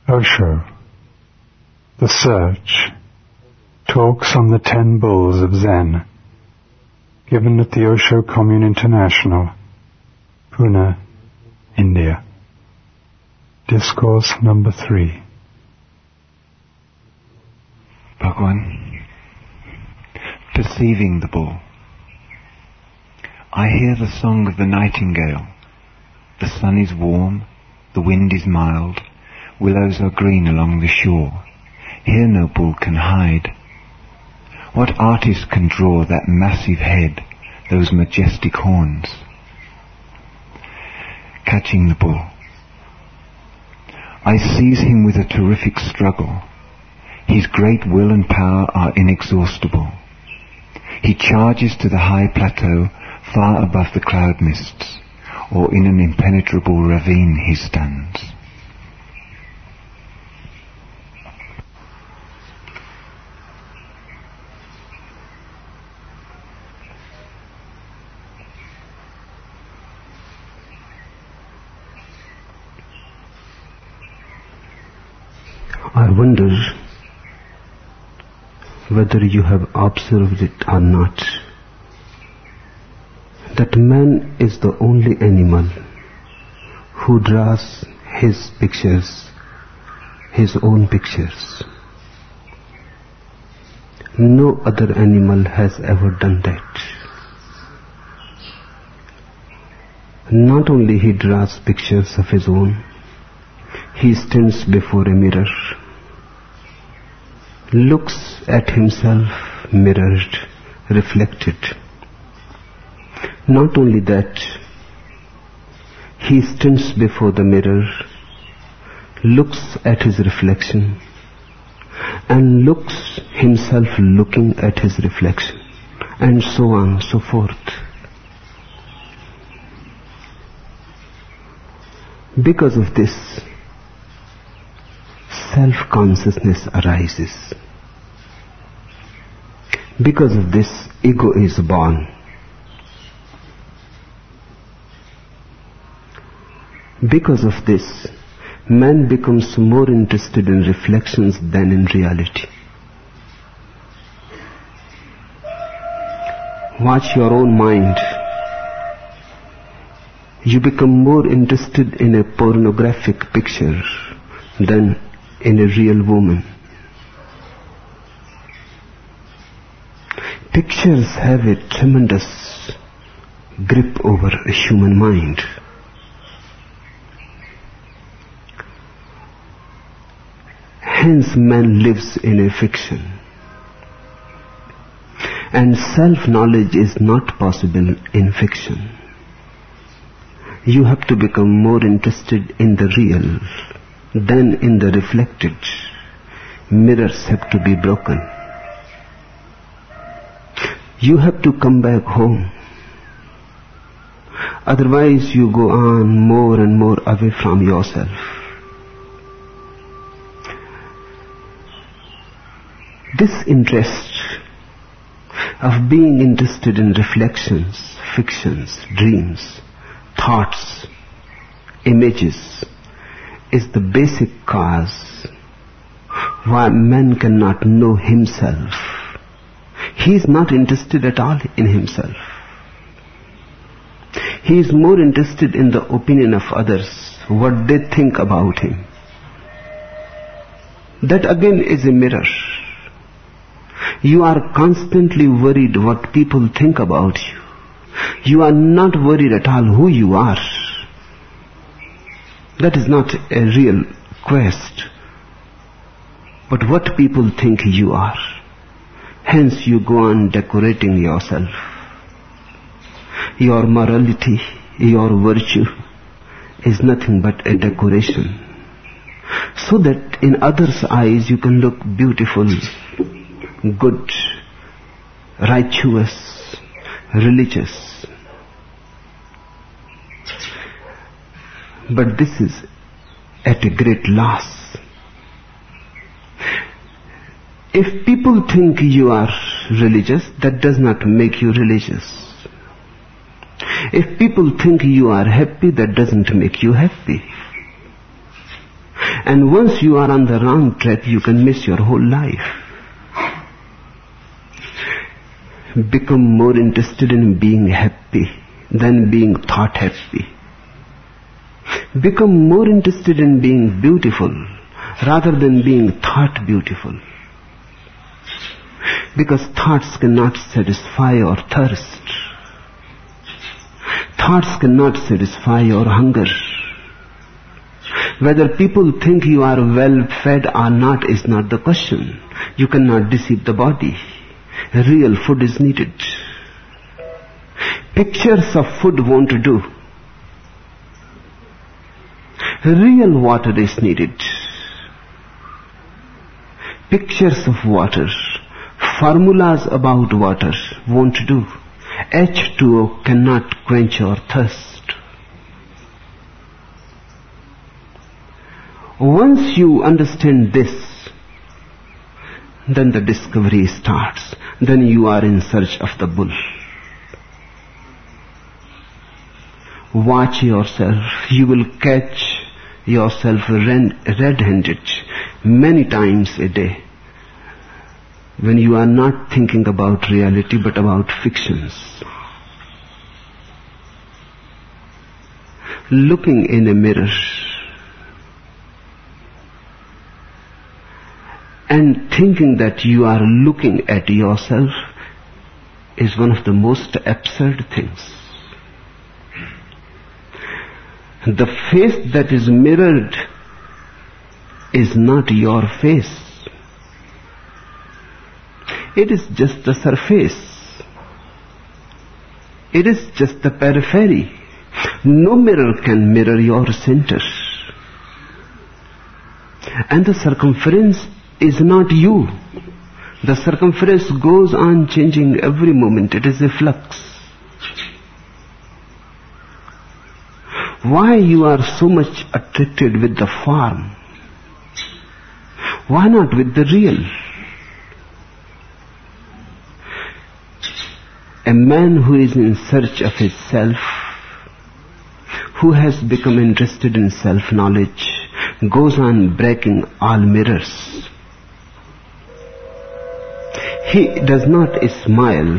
Osho, The Search, Talks on the 10 Bulls of Zen, given at the Osho Commune International, Pune, India. Discourse number 3. Bhagwan, perceiving the bull. I hear the song of the nightingale. The sun is warm, the wind is mild, willows are green along the shore. Here no bull can hide. What artist can draw that massive head, those majestic horns? Catching the bull. I seize him with a terrific struggle. His great will and power are inexhaustible. He charges to the high plateau far above the cloud mists, or in an impenetrable ravine he stands. I wonder whether you have observed it or not, that man is the only animal who draws his pictures, his own pictures. No other animal has ever done that. Not only he draws pictures of his own, he stands before a mirror, looks at himself mirrored, reflected. Not only that, he stands before the mirror, looks at his reflection, and looks himself looking at his reflection, and so on, so forth. Because of this, self-consciousness arises. Because of this, ego is born. Because of this, man becomes more interested in reflections than in reality. Watch your own mind. You become more interested in a pornographic picture than in a real woman. Pictures have a tremendous grip over a human mind. Hence man lives in a fiction. And self-knowledge is not possible in fiction. You have to become more interested in the real than in the reflected. Mirrors have to be broken. You have to come back home. Otherwise you go on more and more away from yourself. This interest of being interested in reflections, fictions, dreams, thoughts, images is the basic cause why man cannot know himself. He is not interested at all in himself. He is more interested in the opinion of others, what they think about him. That again is a mirror. You are constantly worried what people think about you. You are not worried at all who you are. That is not a real quest, but what people think you are. Hence you go on decorating yourself. Your morality, your virtue is nothing but a decoration, so that in others' eyes you can look beautiful, good, righteous, religious. But this is at a great loss. If people think you are religious, that does not make you religious. If people think you are happy, that doesn't make you happy. And once you are on the wrong track, you can miss your whole life. Become more interested in being happy than being thought happy. Become more interested in being beautiful rather than being thought beautiful. Because thoughts cannot satisfy your thirst. Thoughts cannot satisfy your hunger. Whether people think you are well fed or not is not the question. You cannot deceive the body. Real food is needed. Pictures of food won't do. Real water is needed. Pictures of water, formulas about water won't do. H2O cannot quench your thirst. Once you understand this, then the discovery starts. Then you are in search of the bull. Watch yourself. You will catch yourself red-handed many times a day when you are not thinking about reality but about fictions. Looking in a mirror and thinking that you are looking at yourself is one of the most absurd things. The face that is mirrored is not your face. It is just the surface. It is just the periphery. No mirror can mirror your center. And the circumference is not you. The circumference goes on changing every moment. It is a flux. Why you are so much attracted with the form? Why not with the real? A man who is in search of his self, who has become interested in self-knowledge, goes on breaking all mirrors. He does not smile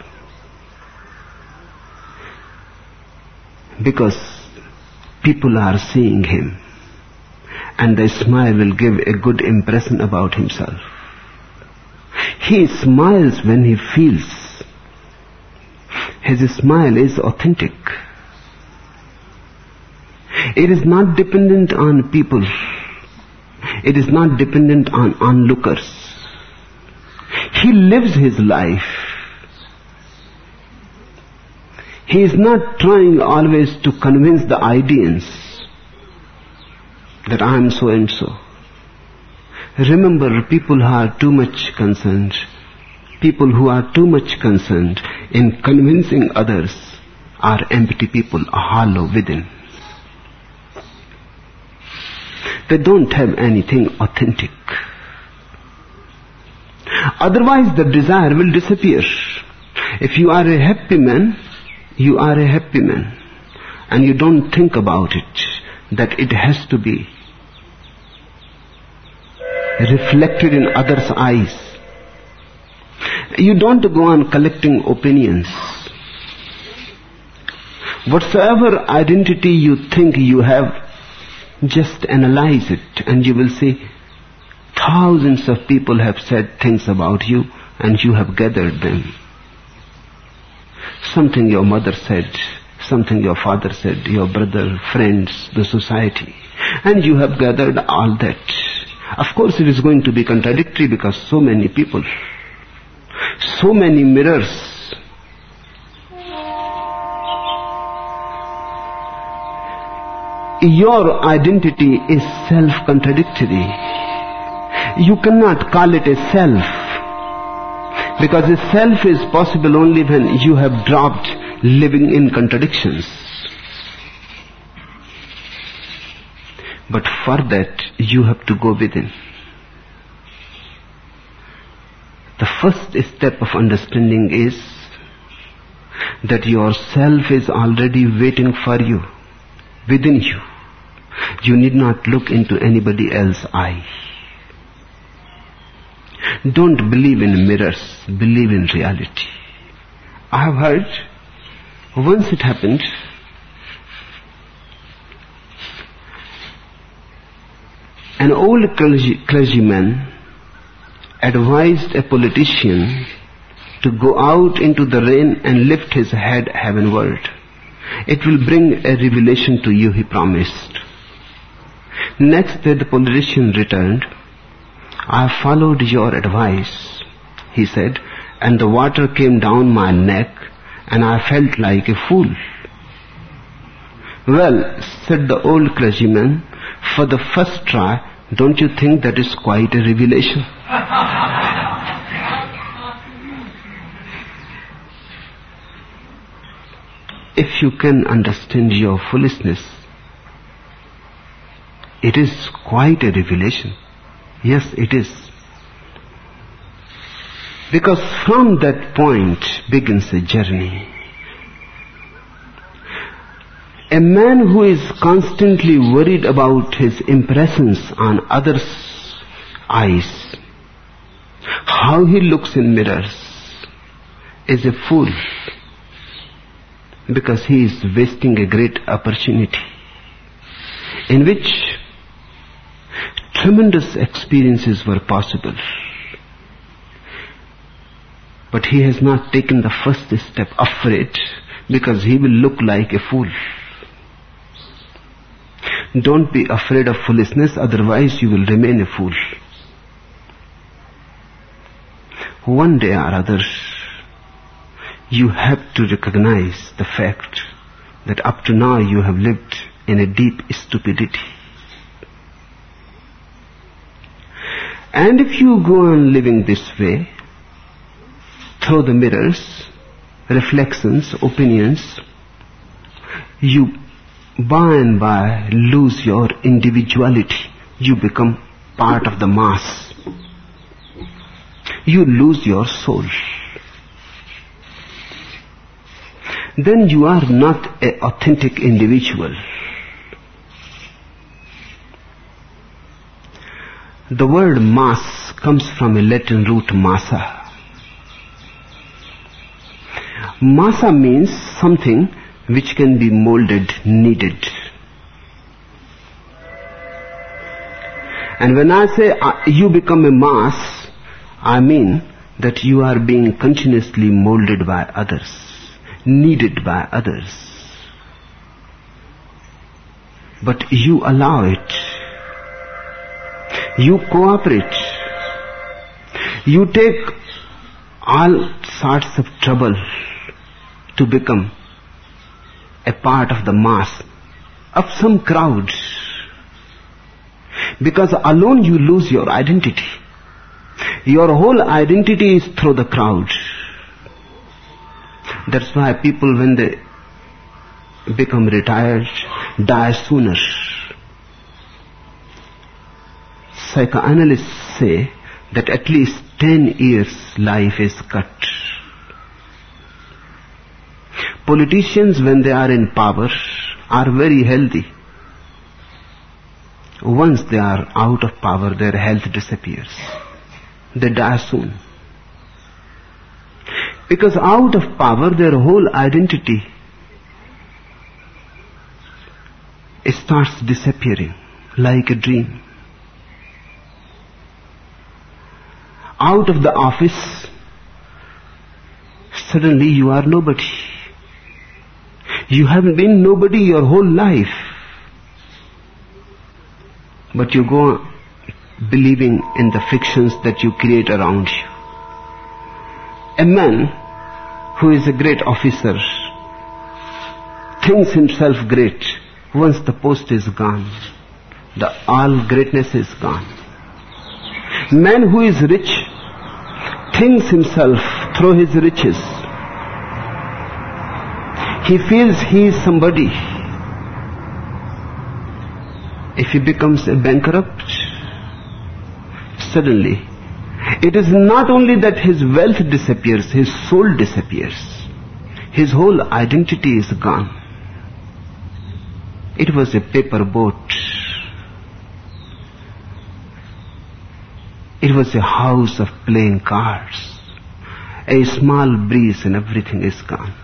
because people are seeing him, and the smile will give a good impression about himself. He smiles when he feels. His smile is authentic. It is not dependent on people. It is not dependent on onlookers. He lives his life. He is not trying always to convince the audience that I am so and so. Remember, people who are too much concerned in convincing others are empty people, hollow within. They don't have anything authentic. Otherwise the desire will disappear. If you are a happy man, you are a happy man, and you don't think about it, that it has to be reflected in others' eyes. You don't go on collecting opinions. Whatsoever identity you think you have, just analyze it, and you will see thousands of people have said things about you, and you have gathered them. Something your mother said, something your father said, your brother, friends, the society, and you have gathered all that. Of course it is going to be contradictory because so many people, so many mirrors. Your identity is self-contradictory. You cannot call it a self, because a self is possible only when you have dropped living in contradictions. But for that, you have to go within. The first step of understanding is that your self is already waiting for you, within you. You need not look into anybody else's eye. Don't believe in mirrors, believe in reality. I have heard, once it happened, an old clergyman advised a politician to go out into the rain and lift his head heavenward. It will bring a revelation to you, he promised. Next day the politician returned. I followed your advice, he said, and the water came down my neck and I felt like a fool. Well, said the old clergyman, for the first try, don't you think that is quite a revelation? If you can understand your foolishness, it is quite a revelation. Yes, it is. Because from that point begins a journey. A man who is constantly worried about his impressions on others' eyes, how he looks in mirrors, is a fool, because he is wasting a great opportunity in which tremendous experiences were possible. But he has not taken the first step, afraid, because he will look like a fool. Don't be afraid of foolishness, otherwise you will remain a fool. One day or other, you have to recognize the fact that up to now you have lived in a deep stupidity. And if you go on living this way, through the mirrors, reflections, opinions, you by and by lose your individuality. You become part of the mass. You lose your soul. Then you are not an authentic individual. The word mass comes from a Latin root massa. Massa means something which can be molded, kneaded. And when I say you become a mass, I mean that you are being continuously molded by others, kneaded by others. But you allow it. You cooperate. You take all sorts of trouble to become a part of the mass, of some crowd. Because alone you lose your identity. Your whole identity is through the crowd. That's why people, when they become retired, die sooner. Psychoanalysts say that at least 10 years life is cut. Politicians, when they are in power, are very healthy. Once they are out of power, their health disappears. They die soon. Because out of power, their whole identity starts disappearing like a dream. Out of the office, suddenly you are nobody. You haven't been nobody your whole life. But you go believing in the fictions that you create around you. A man who is a great officer thinks himself great. Once the post is gone, all greatness is gone. Man who is rich thinks himself through his riches. He feels he is somebody. If he becomes a bankrupt, suddenly, it is not only that his wealth disappears, his soul disappears. His whole identity is gone. It was a paper boat It was a house of playing cards. A small breeze and everything is gone.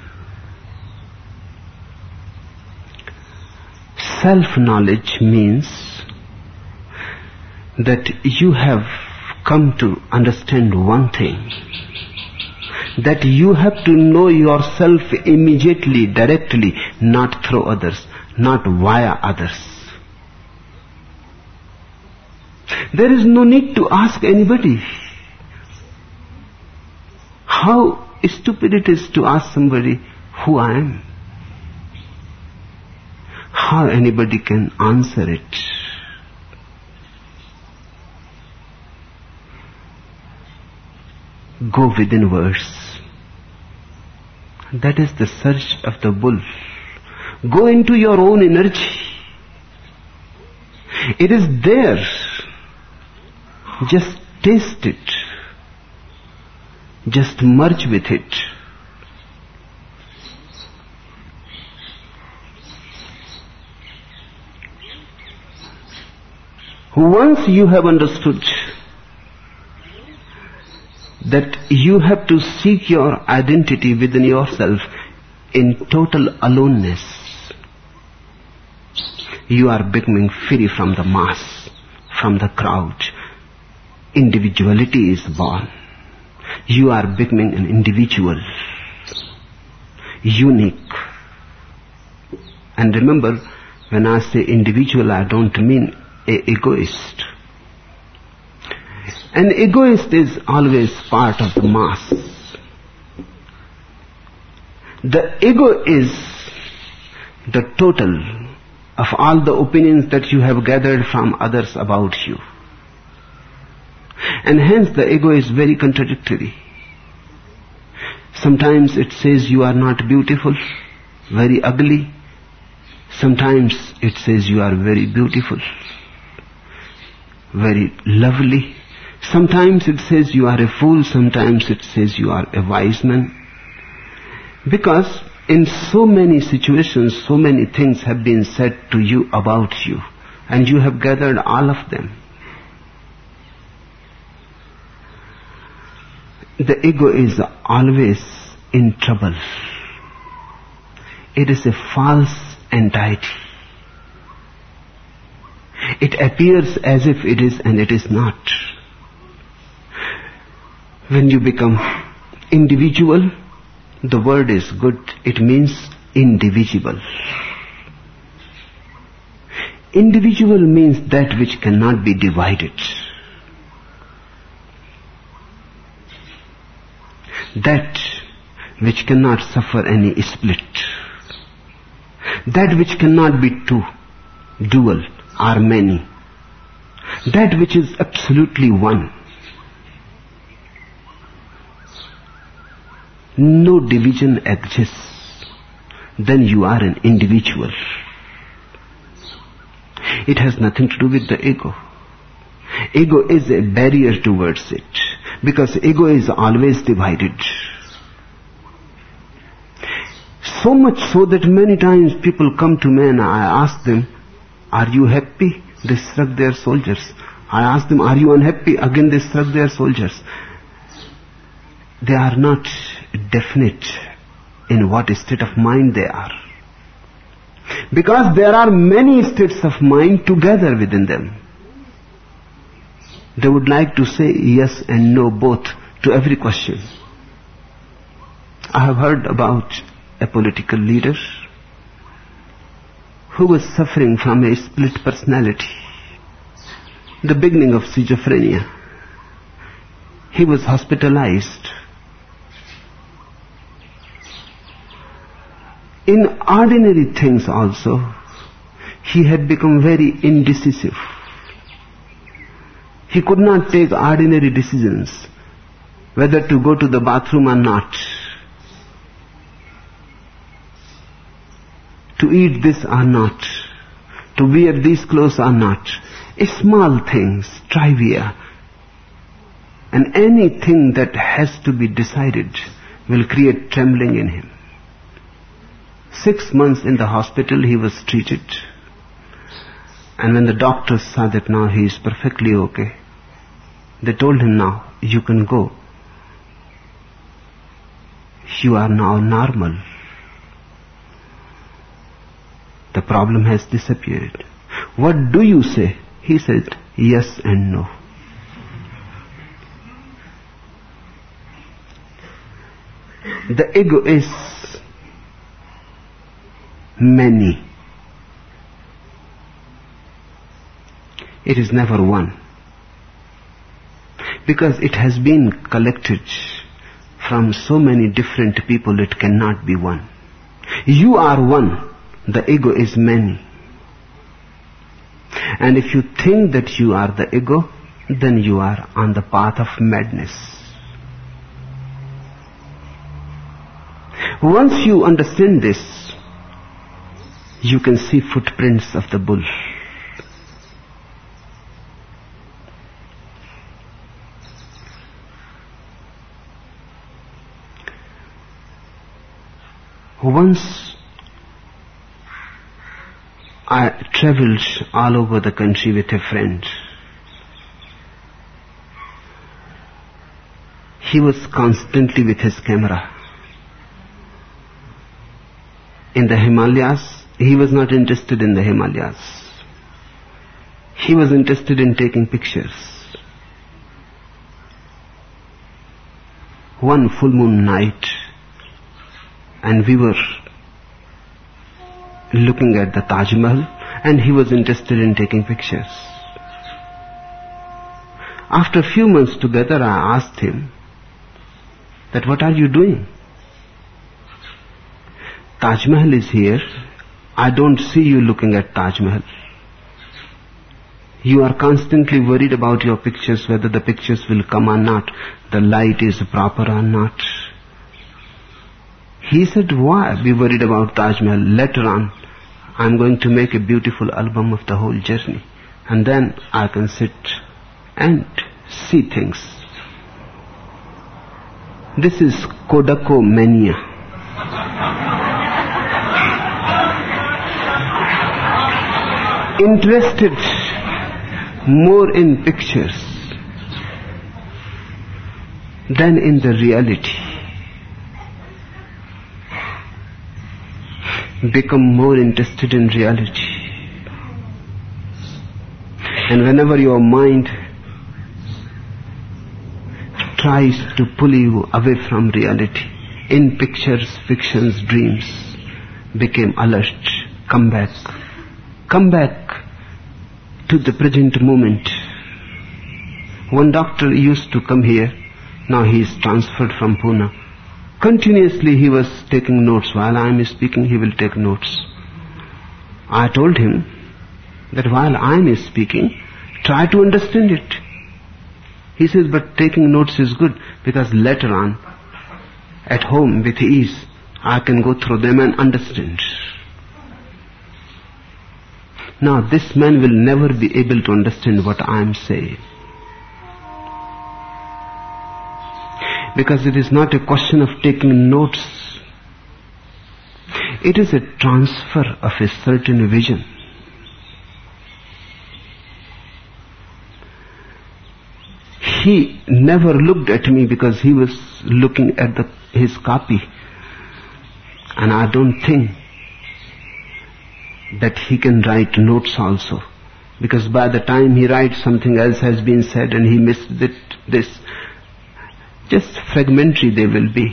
Self-knowledge means that you have come to understand one thing, that you have to know yourself immediately, directly, not through others, not via others. There is no need to ask anybody. How stupid it is to ask somebody who I am. How anybody can answer it. Go within verse. That is the search of the bull. Go into your own energy. It is there. Just taste it. Just merge with it. Once you have understood that you have to seek your identity within yourself in total aloneness, you are becoming free from the mass, from the crowd. Individuality is born. You are becoming an individual, unique. And remember, when I say individual, I don't mean an egoist. An egoist is always part of the mass. The ego is the total of all the opinions that you have gathered from others about you. And hence the ego is very contradictory. Sometimes it says you are not beautiful, very ugly. Sometimes it says you are very beautiful, very lovely. Sometimes it says you are a fool, sometimes it says you are a wise man. Because in so many situations, so many things have been said to you about you, and you have gathered all of them. The ego is always in trouble. It is a false entity. It appears as if it is and it is not. When you become individual, the word is good. It means indivisible. Individual means that which cannot be divided. That which cannot suffer any split. That which cannot be two, dual, or many. That which is absolutely one. No division exists. Then you are an individual. It has nothing to do with the ego. Ego is a barrier towards it, because ego is always divided. So much so that many times people come to me and I ask them, are you happy? They shrug their shoulders. I ask them, are you unhappy? Again they shrug their shoulders. They are not definite in what state of mind they are. Because there are many states of mind together within them. They would like to say yes and no both to every question. I have heard about a political leader who was suffering from a split personality, the beginning of schizophrenia. He was hospitalized. In ordinary things also, he had become very indecisive. He could not take ordinary decisions, whether to go to the bathroom or not, to eat this or not, to wear these clothes or not. Small things, trivia. And anything that has to be decided will create trembling in him. 6 months in the hospital he was treated. And when the doctors saw that now he is perfectly okay, They told him, now you can go. You are now normal. The problem has disappeared. What do you say? He said, yes and no. The ego is many. It is never one. Because it has been collected from so many different people, it cannot be one. You are one. The ego is many. And if you think that you are the ego, then you are on the path of madness. Once you understand this, you can see footprints of the bull. Once I traveled all over the country with a friend. He was constantly with his camera. In the Himalayas, he was not interested in the Himalayas. He was interested in taking pictures. One full moon night, and we were looking at the Taj Mahal, and he was interested in taking pictures. After a few months together, I asked him that, what are you doing? Taj Mahal is here. I don't see you looking at Taj Mahal. You are constantly worried about your pictures, whether the pictures will come or not, the light is proper or not. He said, why be worried about Taj Mahal? Later on, I'm going to make a beautiful album of the whole journey. And then I can sit and see things. This is Kodako mania. Interested more in pictures than in the reality. Become more interested in reality. And whenever your mind tries to pull you away from reality, in pictures, fictions, dreams, become alert. Come back. Come back to the present moment. One doctor used to come here. Now he is transferred from Pune. Continuously he was taking notes. While I am speaking, he will take notes. I told him that while I am speaking, try to understand it. He says, but taking notes is good, because later on, at home with ease, I can go through them and understand. Now this man will never be able to understand what I am saying. Because it is not a question of taking notes. It is a transfer of a certain vision. He never looked at me because he was looking at his copy. And I don't think that he can write notes also. Because by the time he writes, something else has been said and he missed this. Just fragmentary they will be.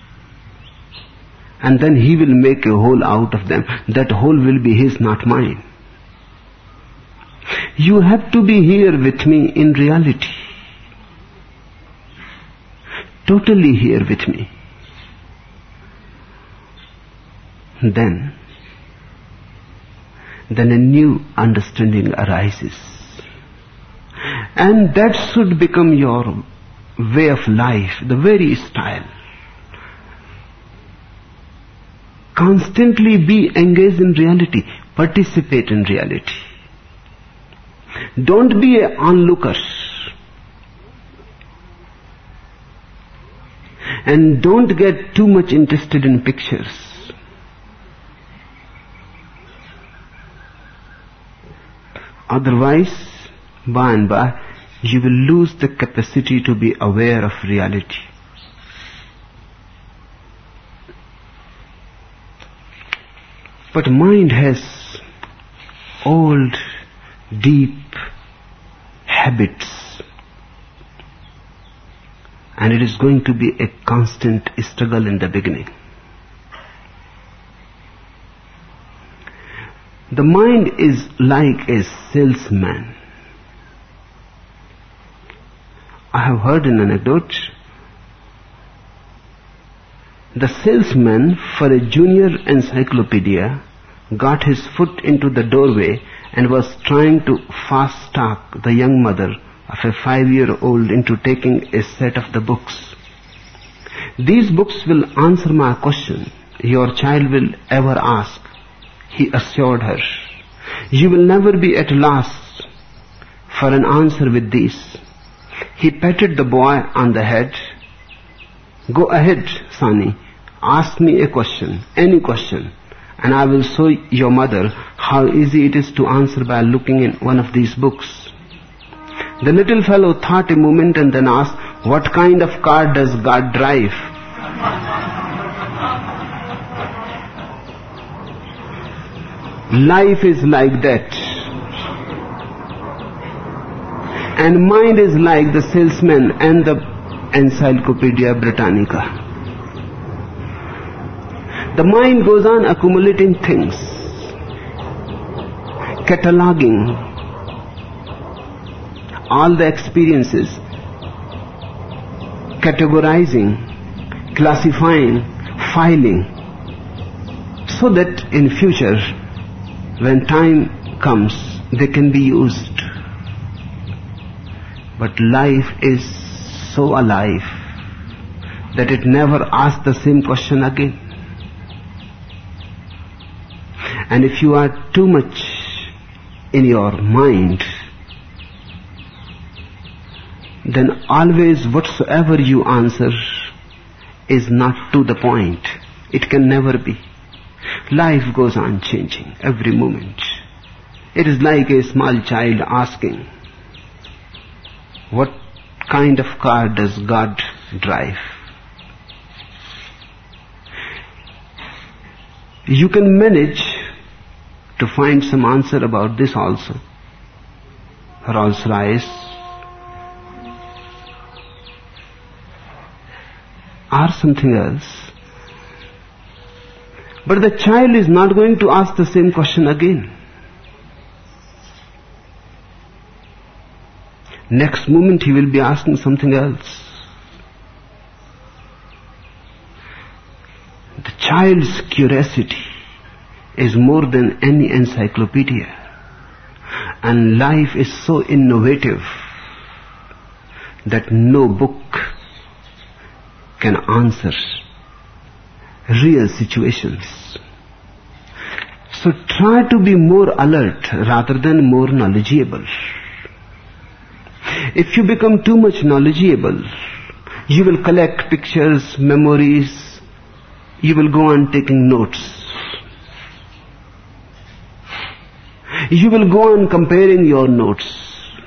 And then he will make a whole out of them. That whole will be his, not mine. You have to be here with me in reality. Totally here with me. Then a new understanding arises. And that should become your way of life, the very style. Constantly be engaged in reality. Participate in reality. Don't be an onlooker. And don't get too much interested in pictures. Otherwise, by and by, you will lose the capacity to be aware of reality. But mind has old, deep habits, and it is going to be a constant struggle in the beginning. The mind is like a salesman. I have heard an anecdote. The salesman for a junior encyclopedia got his foot into the doorway and was trying to fast talk the young mother of a 5-year-old into taking a set of the books. These books will answer my question your child will ever ask, he assured her. You will never be at loss for an answer with these. He patted the boy on the head. Go ahead, Sani. Ask me a question, any question, and I will show your mother how easy it is to answer by looking in one of these books. The little fellow thought a moment and then asked, what kind of car does God drive? Life is like that. And mind is like the salesman and the Encyclopedia Britannica. The mind goes on accumulating things, cataloging all the experiences, categorizing, classifying, filing, so that in future, when time comes, they can be used. But life is so alive that it never asks the same question again. And if you are too much in your mind, then always whatsoever you answer is not to the point. It can never be. Life goes on changing every moment. It is like a small child asking, what kind of car does God drive? You can manage to find some answer about this also. Rolls-Royce or something else. But the child is not going to ask the same question again. Next moment he will be asking something else. The child's curiosity is more than any encyclopedia. And life is so innovative that no book can answer real situations. So try to be more alert rather than more knowledgeable. If you become too much knowledgeable, you will collect pictures, memories, you will go on taking notes. You will go on comparing your notes.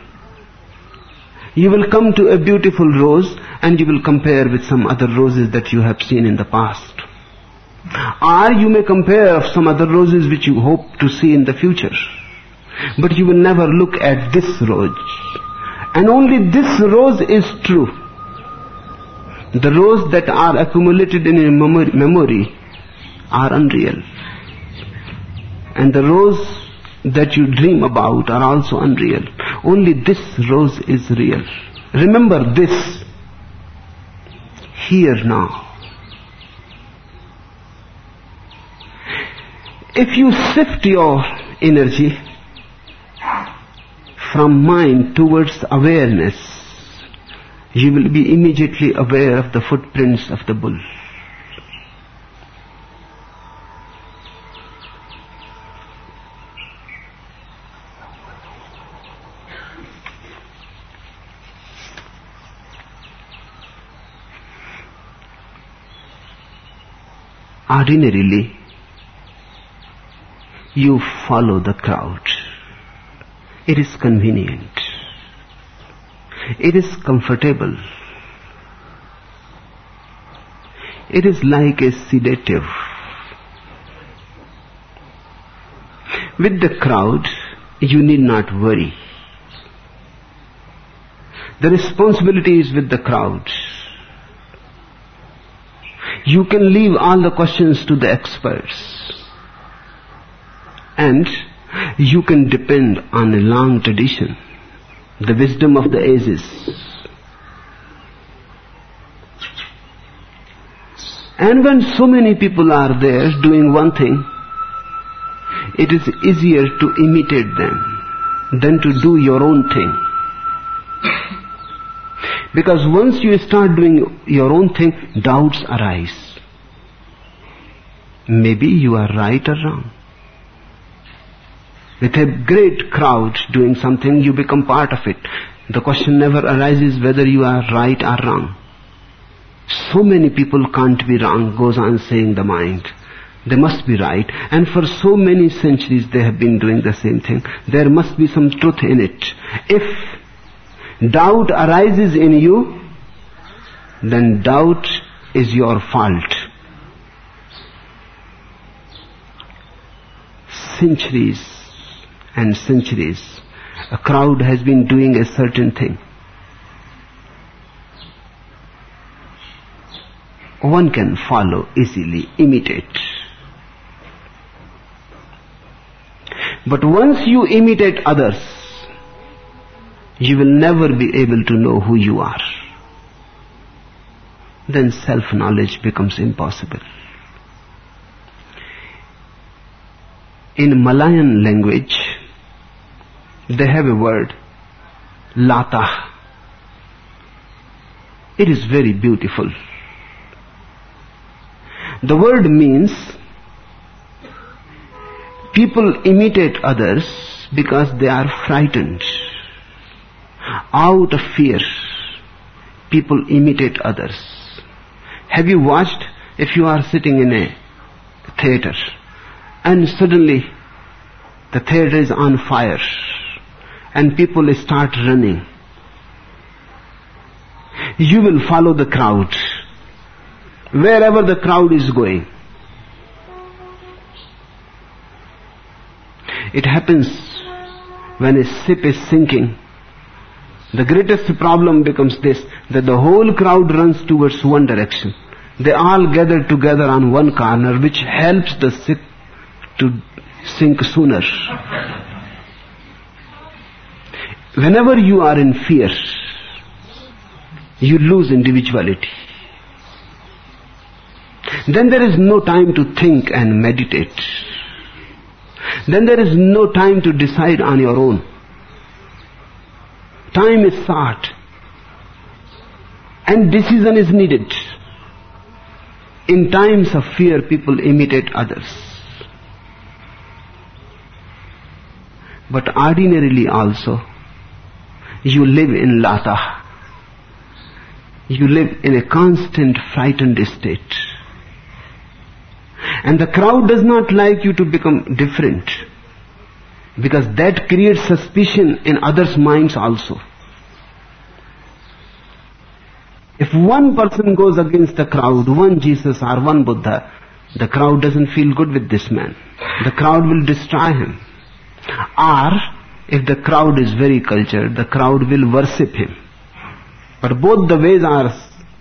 You will come to a beautiful rose and you will compare with some other roses that you have seen in the past. Or you may compare of some other roses which you hope to see in the future. But you will never look at this rose. And only this rose is true. The roses that are accumulated in your memory are unreal. And the rose that you dream about are also unreal. Only this rose is real. Remember this. Here now. If you shift your energy from mind towards awareness, you will be immediately aware of the footprints of the bull. Ordinarily, you follow the crowd. It is convenient. It is comfortable. It is like a sedative. With the crowd, you need not worry. The responsibility is with the crowd. You can leave all the questions to the experts. And you can depend on a long tradition, the wisdom of the ages. And when so many people are there doing one thing, it is easier to imitate them than to do your own thing. Because once you start doing your own thing, doubts arise. Maybe you are right or wrong. With a great crowd doing something, you become part of it. The question never arises whether you are right or wrong. So many people can't be wrong, goes on saying the mind. They must be right. And for so many centuries they have been doing the same thing. There must be some truth in it. If doubt arises in you, then doubt is your fault. Centuries and centuries, a crowd has been doing a certain thing. One can follow easily, imitate. But once you imitate others, you will never be able to know who you are. Then self-knowledge becomes impossible. In Malayan language, they have a word, lata. It is very beautiful. The word means people imitate others because they are frightened. Out of fear, people imitate others. Have you watched, if you are sitting in a theater and suddenly the theater is on fire and people start running, you will follow the crowd wherever the crowd is going. It happens when a ship is sinking. The greatest problem becomes this, that the whole crowd runs towards one direction. They all gather together on one corner, which helps the ship to sink sooner. Whenever you are in fear, you lose individuality. Then there is no time to think and meditate. Then there is no time to decide on your own. Time is short and decision is needed. In times of fear, people imitate others. But ordinarily also, you live in lata. You live in a constant frightened state. And the crowd does not like you to become different, because that creates suspicion in others' minds also. If one person goes against the crowd, one Jesus or one Buddha, the crowd doesn't feel good with this man. The crowd will destroy him. Or, if the crowd is very cultured, the crowd will worship him. But both the ways are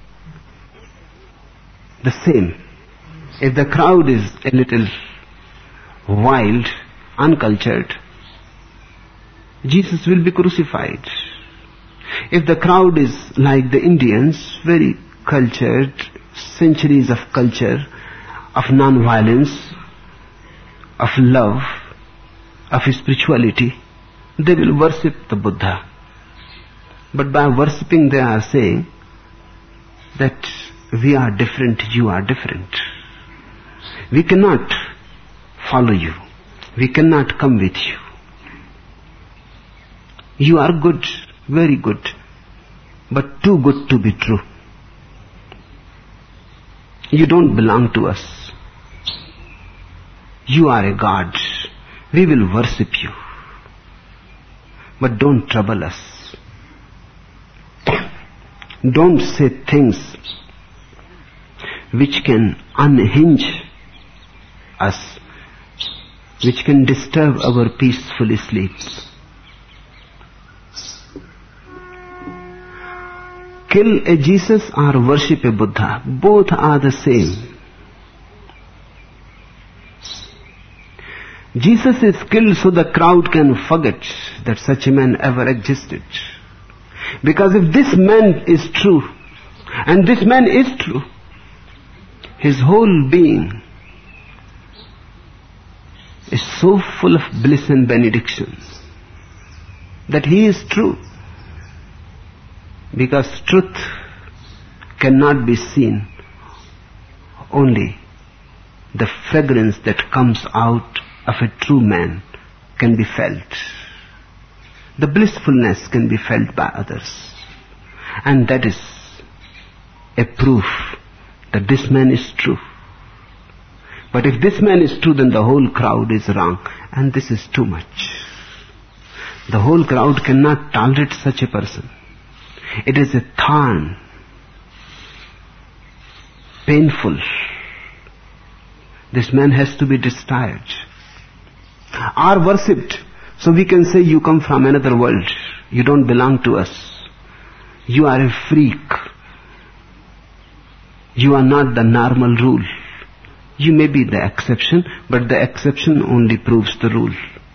the same. If the crowd is a little wild, uncultured, Jesus will be crucified. If the crowd is like the Indians, very cultured, centuries of culture, of non-violence, of love, of spirituality, they will worship the Buddha. But by worshipping they are saying that we are different, you are different. We cannot follow you. We cannot come with you. You are good, very good, but too good to be true. You don't belong to us. You are a god. We will worship you. But don't trouble us. Don't say things which can unhinge us, which can disturb our peaceful sleep. Kill a Jesus or worship a Buddha, both are the same. Jesus is killed so the crowd can forget that such a man ever existed. Because if this man is true, and this man is true, his whole being is so full of bliss and benediction that he is true. Because truth cannot be seen, only the fragrance that comes out of a true man can be felt. The blissfulness can be felt by others. And that is a proof that this man is true. But if this man is true, then the whole crowd is wrong. And this is too much. The whole crowd cannot tolerate such a person. It is a thorn, painful. This man has to be destroyed or worshipped. So we can say, you come from another world. You don't belong to us. You are a freak. You are not the normal rule. You may be the exception, but the exception only proves the rule.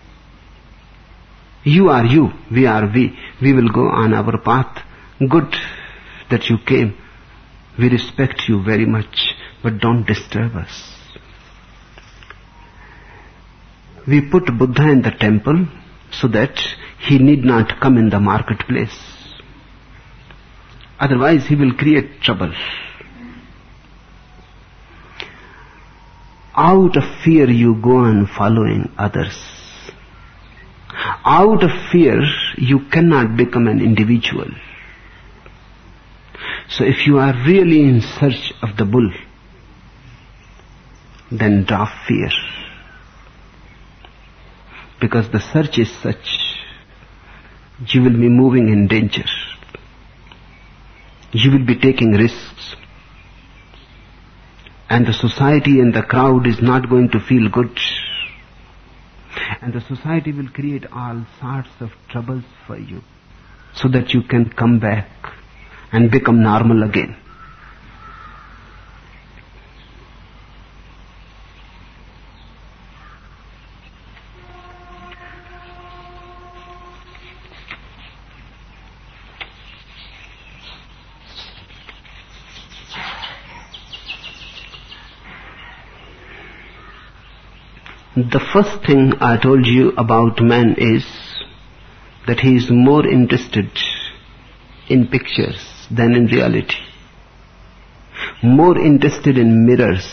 You are you, we are we. We will go on our path. Good that you came. We respect you very much, but don't disturb us. We put Buddha in the temple so that he need not come in the marketplace. Otherwise he will create trouble. Out of fear you go on following others. Out of fear you cannot become an individual. So if you are really in search of the bull, then drop fear. Because the search is such, you will be moving in danger. You will be taking risks. And the society and the crowd is not going to feel good. And the society will create all sorts of troubles for you, so that you can come back and become normal again. The first thing I told you about man is that he is more interested in pictures than in reality. More interested in mirrors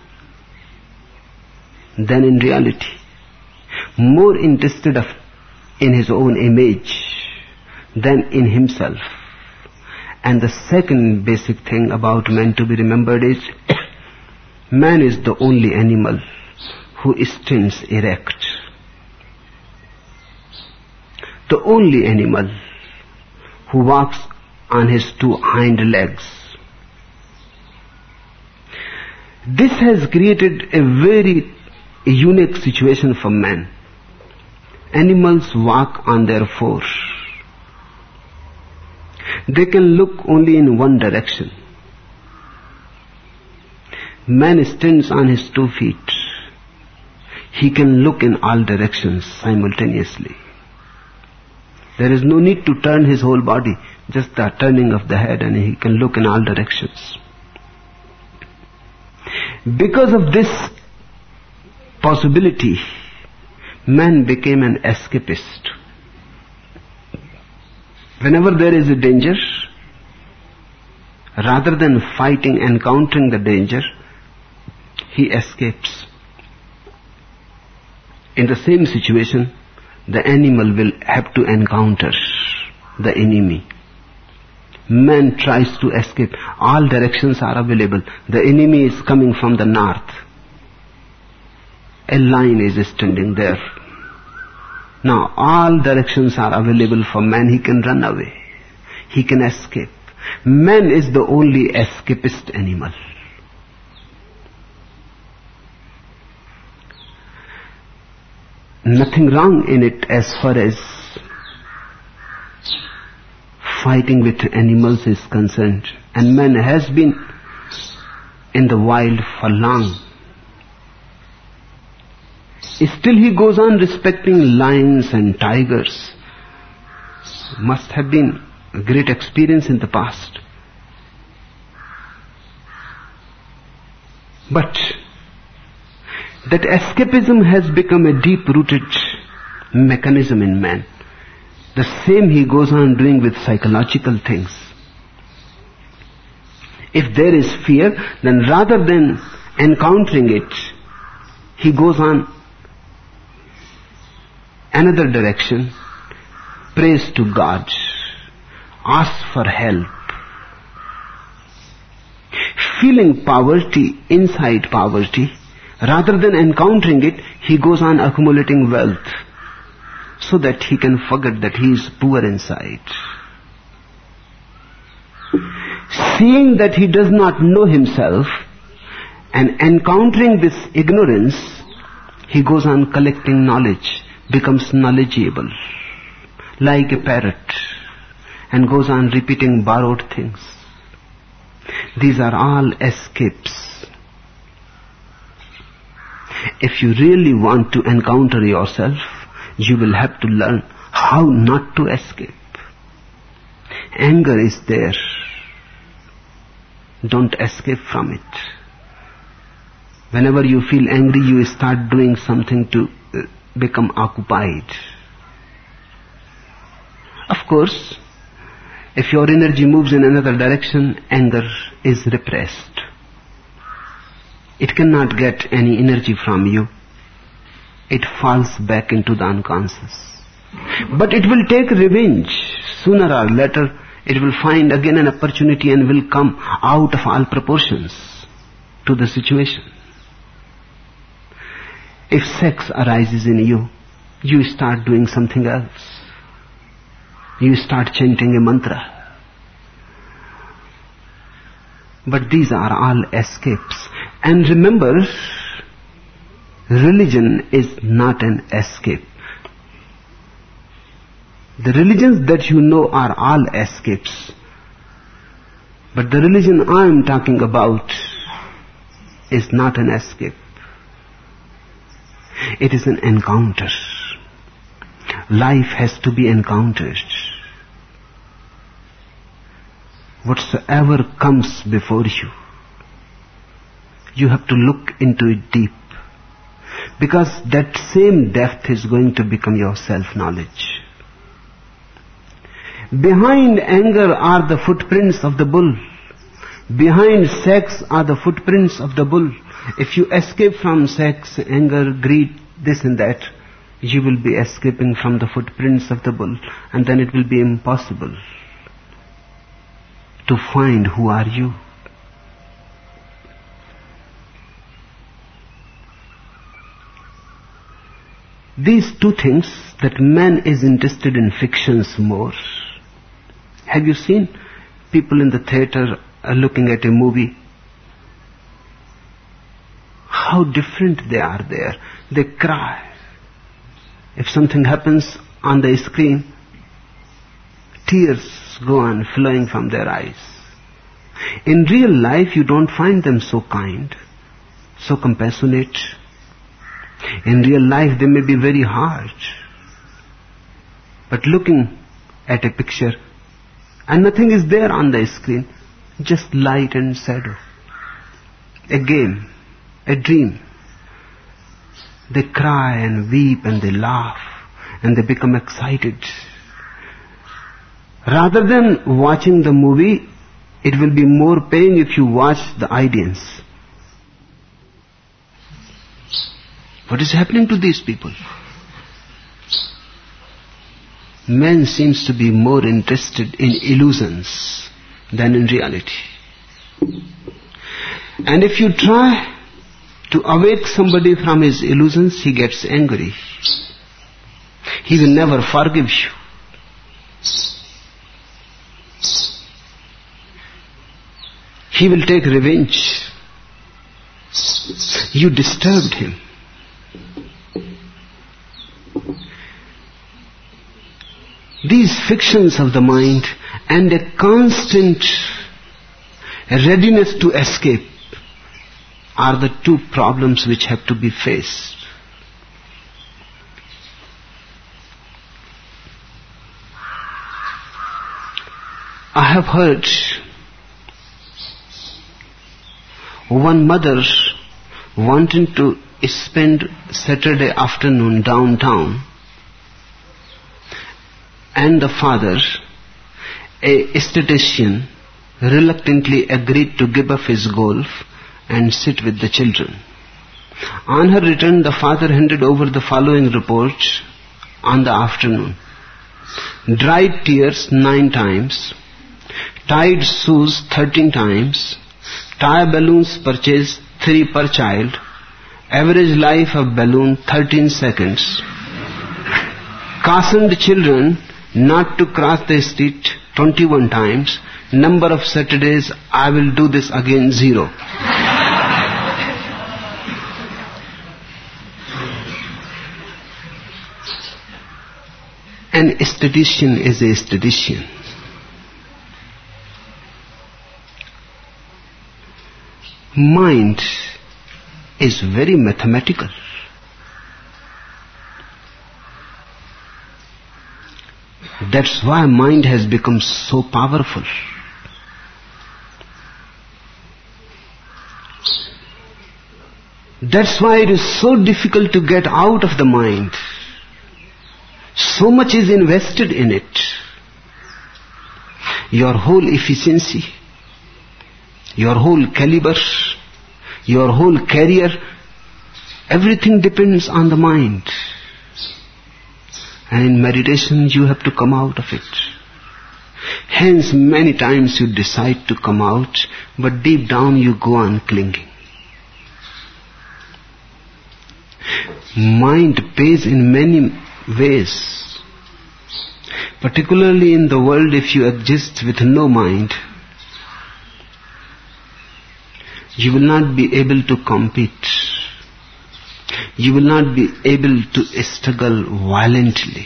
than in reality. More interested in his own image than in himself. And the second basic thing about man to be remembered is man is the only animal who stands erect. The only animal who walks on his two hind legs. This has created a very unique situation for man. Animals walk on their fours. They can look only in one direction. Man stands on his 2 feet. He can look in all directions simultaneously. There is no need to turn his whole body, just the turning of the head, and he can look in all directions. Because of this possibility, man became an escapist. Whenever there is a danger, rather than fighting, encountering the danger, he escapes. In the same situation, the animal will have to encounter the enemy. Man tries to escape. All directions are available. The enemy is coming from the north. A lion is standing there. Now all directions are available for man. He can run away. He can escape. Man is the only escapist animal. Nothing wrong in it as far as fighting with animals is concerned. And man has been in the wild for long. Still he goes on respecting lions and tigers. Must have been a great experience in the past. But that escapism has become a deep-rooted mechanism in man. The same he goes on doing with psychological things. If there is fear, then rather than encountering it, he goes on another direction, prays to God, asks for help. Feeling poverty, inside poverty, rather than encountering it, he goes on accumulating wealth so that he can forget that he is poor inside. Seeing that he does not know himself and encountering this ignorance, he goes on collecting knowledge, becomes knowledgeable, like a parrot, and goes on repeating borrowed things. These are all escapes. If you really want to encounter yourself, you will have to learn how not to escape. Anger is there. Don't escape from it. Whenever you feel angry, you start doing something to become occupied. Of course, if your energy moves in another direction, anger is repressed. It cannot get any energy from you. It falls back into the unconscious. But it will take revenge. Sooner or later, it will find again an opportunity and will come out of all proportions to the situation. If sex arises in you, you start doing something else. You start chanting a mantra. But these are all escapes. And remember, religion is not an escape. The religions that you know are all escapes. But the religion I am talking about is not an escape. It is an encounter. Life has to be encountered. Whatsoever comes before you, you have to look into it deep. Because that same depth is going to become your self-knowledge. Behind anger are the footprints of the bull. Behind sex are the footprints of the bull. If you escape from sex, anger, greed, this and that, you will be escaping from the footprints of the bull, and then it will be impossible to find who are you. These two things, that man is interested in fictions more. Have you seen people in the theater looking at a movie? How different they are there. They cry. If something happens on the screen, tears go on flowing from their eyes. In real life, you don't find them so kind, so compassionate. In real life, they may be very hard. But looking at a picture, and nothing is there on the screen, just light and shadow. A game, a dream. They cry and weep and they laugh and they become excited. Rather than watching the movie, it will be more paying if you watch the audience. What is happening to these people? Man seems to be more interested in illusions than in reality. And if you try to awake somebody from his illusions, he gets angry. He will never forgive you. He will take revenge. You disturbed him. These fictions of the mind and a constant readiness to escape are the two problems which have to be faced. I have heard one mother wanting to spend Saturday afternoon downtown, and the father, a statistician, reluctantly agreed to give up his golf and sit with the children. On her return, the father handed over the following report on the afternoon. Dried tears 9 times, tied shoes 13 times, tie balloons purchased 3 per child, average life of balloon 13 seconds, cautioned children not to cross the street 21 times, number of Saturdays I will do this again 0. An statistician is a statistician. Mind is very mathematical. That's why mind has become so powerful. That's why it is so difficult to get out of the mind. So much is invested in it. Your whole efficiency, your whole caliber, your whole career, everything depends on the mind. And in meditation you have to come out of it. Hence many times you decide to come out, but deep down you go on clinging. Mind pays in many ways. Particularly in the world, if you exist with no mind, you will not be able to compete. You will not be able to struggle violently.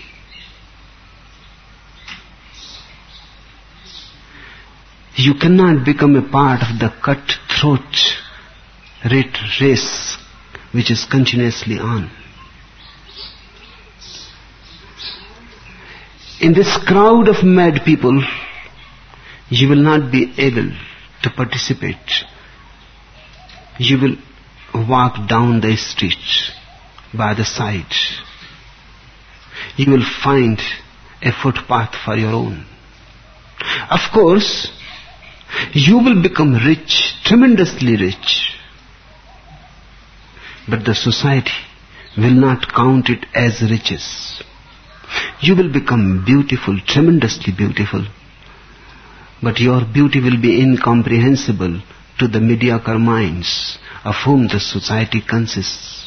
You cannot become a part of the cutthroat race which is continuously on. In this crowd of mad people, you will not be able to participate. You will walk down the street by the side. You will find a footpath for your own. Of course, you will become rich, tremendously rich. But the society will not count it as riches. You will become beautiful, tremendously beautiful. But your beauty will be incomprehensible to the mediocre minds of whom the society consists.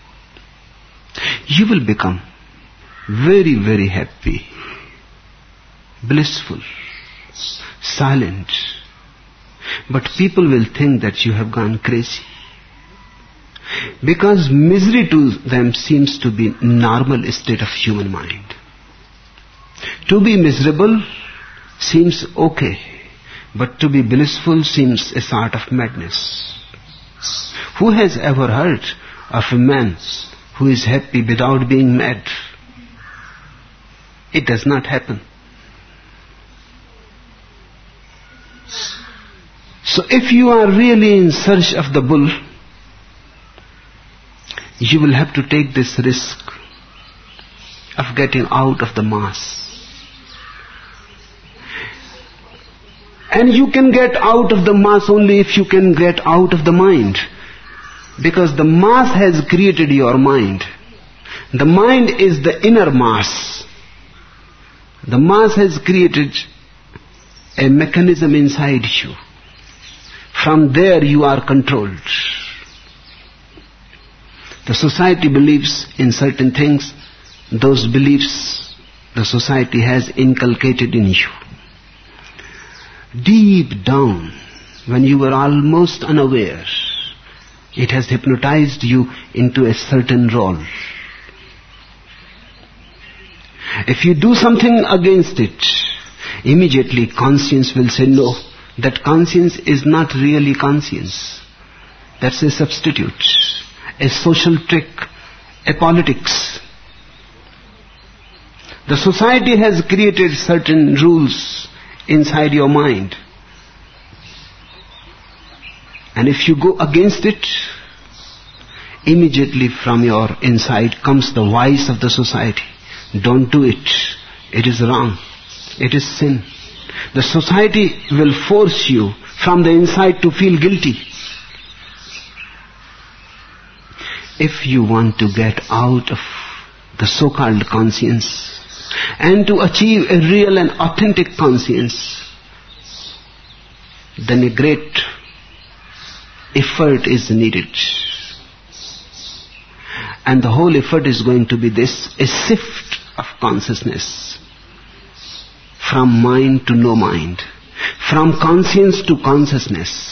You will become very, very happy, blissful, silent. But people will think that you have gone crazy. Because misery to them seems to be normal state of human mind. To be miserable seems okay, but to be blissful seems a sort of madness. Who has ever heard of a man who is happy without being mad? It does not happen. So if you are really in search of the bull, you will have to take this risk of getting out of the mass. And you can get out of the mass only if you can get out of the mind. Because the mass has created your mind. The mind is the inner mass. The mass has created a mechanism inside you. From there you are controlled. The society believes in certain things. Those beliefs the society has inculcated in you. Deep down, when you were almost unaware, it has hypnotized you into a certain role. If you do something against it, immediately conscience will say, no, that conscience is not really conscience. That's a substitute, a social trick, a politics. The society has created certain rules inside your mind. And if you go against it, immediately from your inside comes the voice of the society. Don't do it. It is wrong. It is sin. The society will force you from the inside to feel guilty. If you want to get out of the so-called conscience and to achieve a real and authentic conscience, then a great effort is needed. And the whole effort is going to be this, a shift of consciousness from mind to no mind, from conscience to consciousness.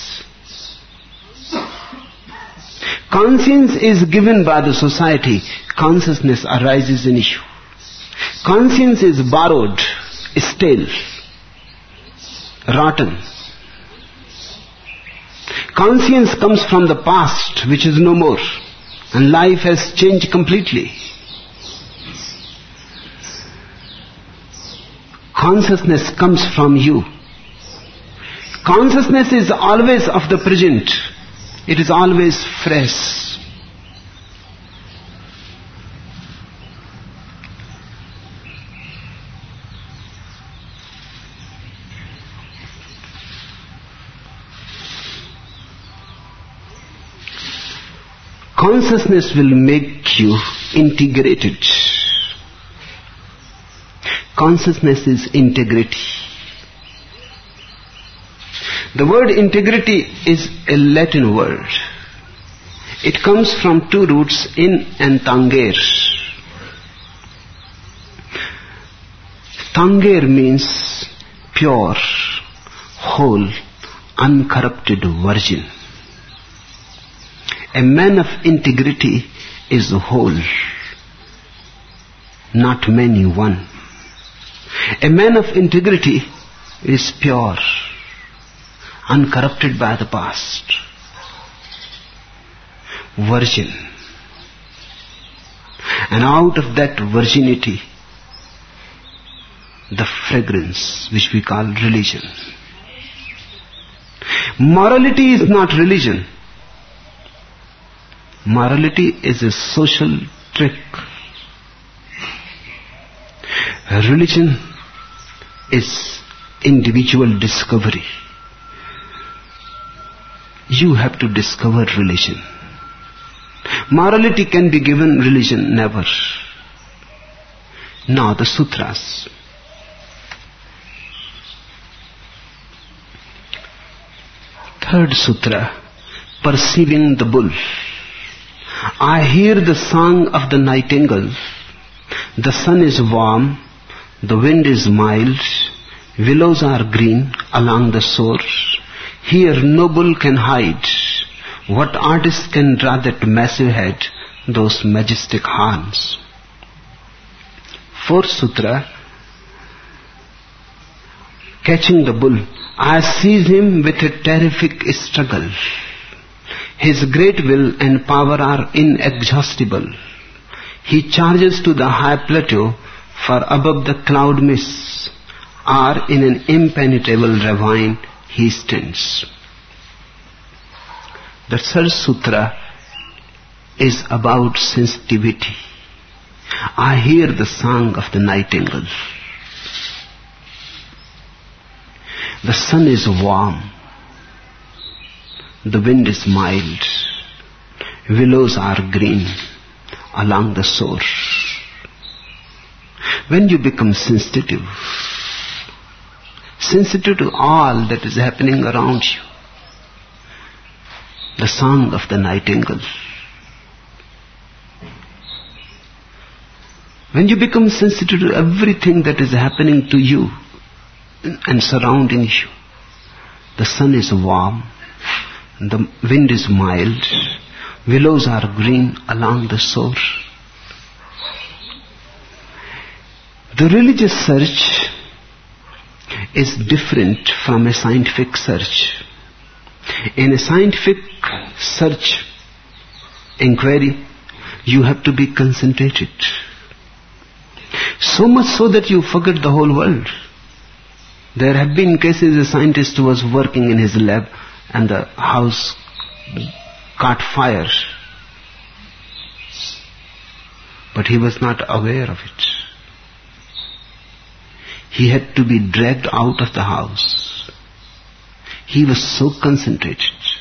Conscience is given by the society, consciousness arises in you. Conscience is borrowed, stale, rotten. Conscience comes from the past, which is no more, and life has changed completely. Consciousness comes from you. Consciousness is always of the present. It is always fresh. Consciousness will make you integrated. Consciousness is integrity. The word integrity is a Latin word. It comes from two roots, in and tanger. Tanger means pure, whole, uncorrupted virgin. A man of integrity is whole, not many, one. A man of integrity is pure, uncorrupted by the past, virgin. And out of that virginity, the fragrance which we call religion. Morality is not religion. Morality is a social trick. Religion is individual discovery. You have to discover religion. Morality can be given, religion never. Now the sutras. Third sutra, perceiving the bull. I hear the song of the nightingale. The sun is warm, the wind is mild, willows are green along the shore. Here no bull can hide. What artist can draw that massive head, those majestic horns? Fourth sutra, catching the bull. I seize him with a terrific struggle. His great will and power are inexhaustible. He charges to the high plateau, for above the cloud mists are in an impenetrable ravine he stands. The third sutra is about sensitivity. I hear the song of the nightingale. The sun is warm. The wind is mild. Willows are green along the shore. When you become sensitive to all that is happening around you, the song of the nightingale, when you become sensitive to everything that is happening to you and surrounding you, The sun is warm, the wind is mild, willows are green along the shore. The religious search is different from a scientific search. In a scientific search, inquiry, you have to be concentrated. So much so that you forget the whole world. There have been cases a scientist was working in his lab and the house caught fire. But he was not aware of it. He had to be dragged out of the house. He was so concentrated.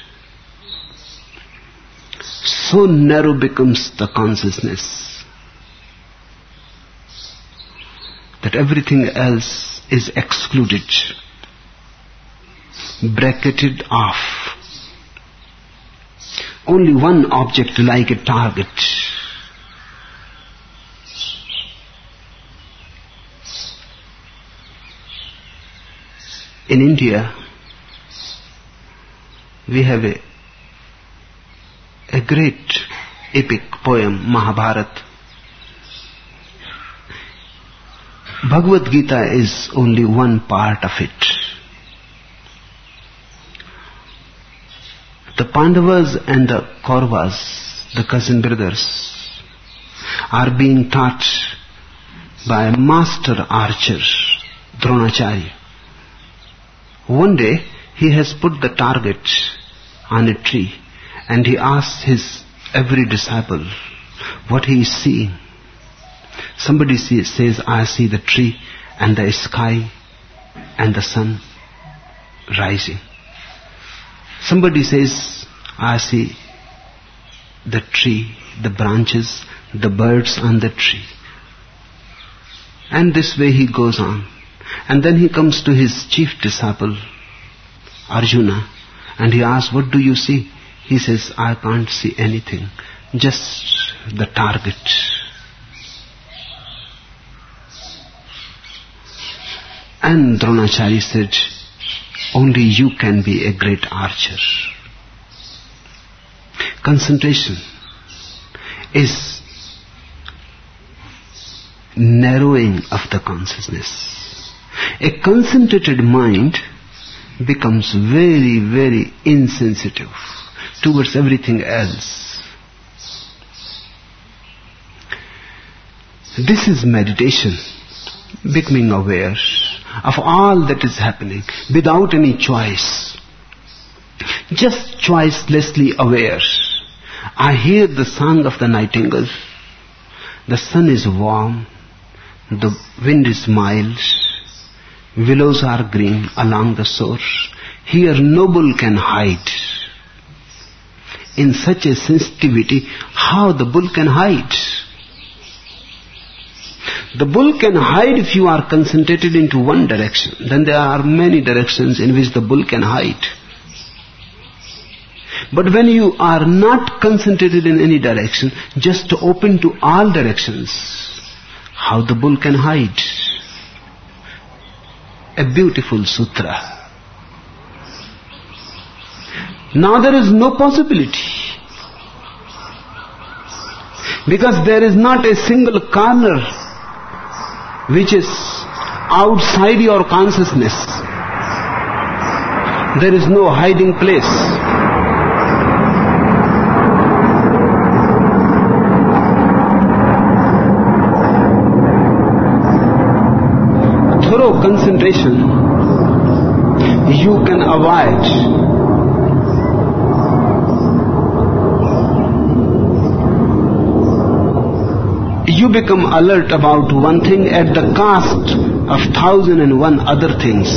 So narrow becomes the consciousness that everything else is excluded, bracketed off. Only one object like a target. In India, we have a great epic poem, Mahabharata. Bhagavad Gita is only one part of it. The Pandavas and the Kauravas, the cousin brothers, are being taught by a master archer, Dronacharya. One day, he has put the target on a tree and he asks his every disciple what he is seeing. Somebody says, I see the tree and the sky and the sun rising. Somebody says, I see the tree, the branches, the birds on the tree. And this way he goes on. And then he comes to his chief disciple, Arjuna, and he asks, what do you see? He says, I can't see anything, just the target. And Dronacharya said, only you can be a great archer. Concentration is narrowing of the consciousness. A concentrated mind becomes very, very insensitive towards everything else. This is meditation, becoming aware of all that is happening without any choice. Just choicelessly aware. I hear the song of the nightingale. The sun is warm. The wind is mild. Willows are green along the shore. Here no bull can hide. In such a sensitivity, how the bull can hide? The bull can hide if you are concentrated into one direction. Then there are many directions in which the bull can hide. But when you are not concentrated in any direction, just open to all directions, how the bull can hide? A beautiful sutra. Now there is no possibility. Because there is not a single corner which is outside your consciousness. There is no hiding place. Thorough concentration you can avoid. You become alert about one thing at the cost of 1,001 other things.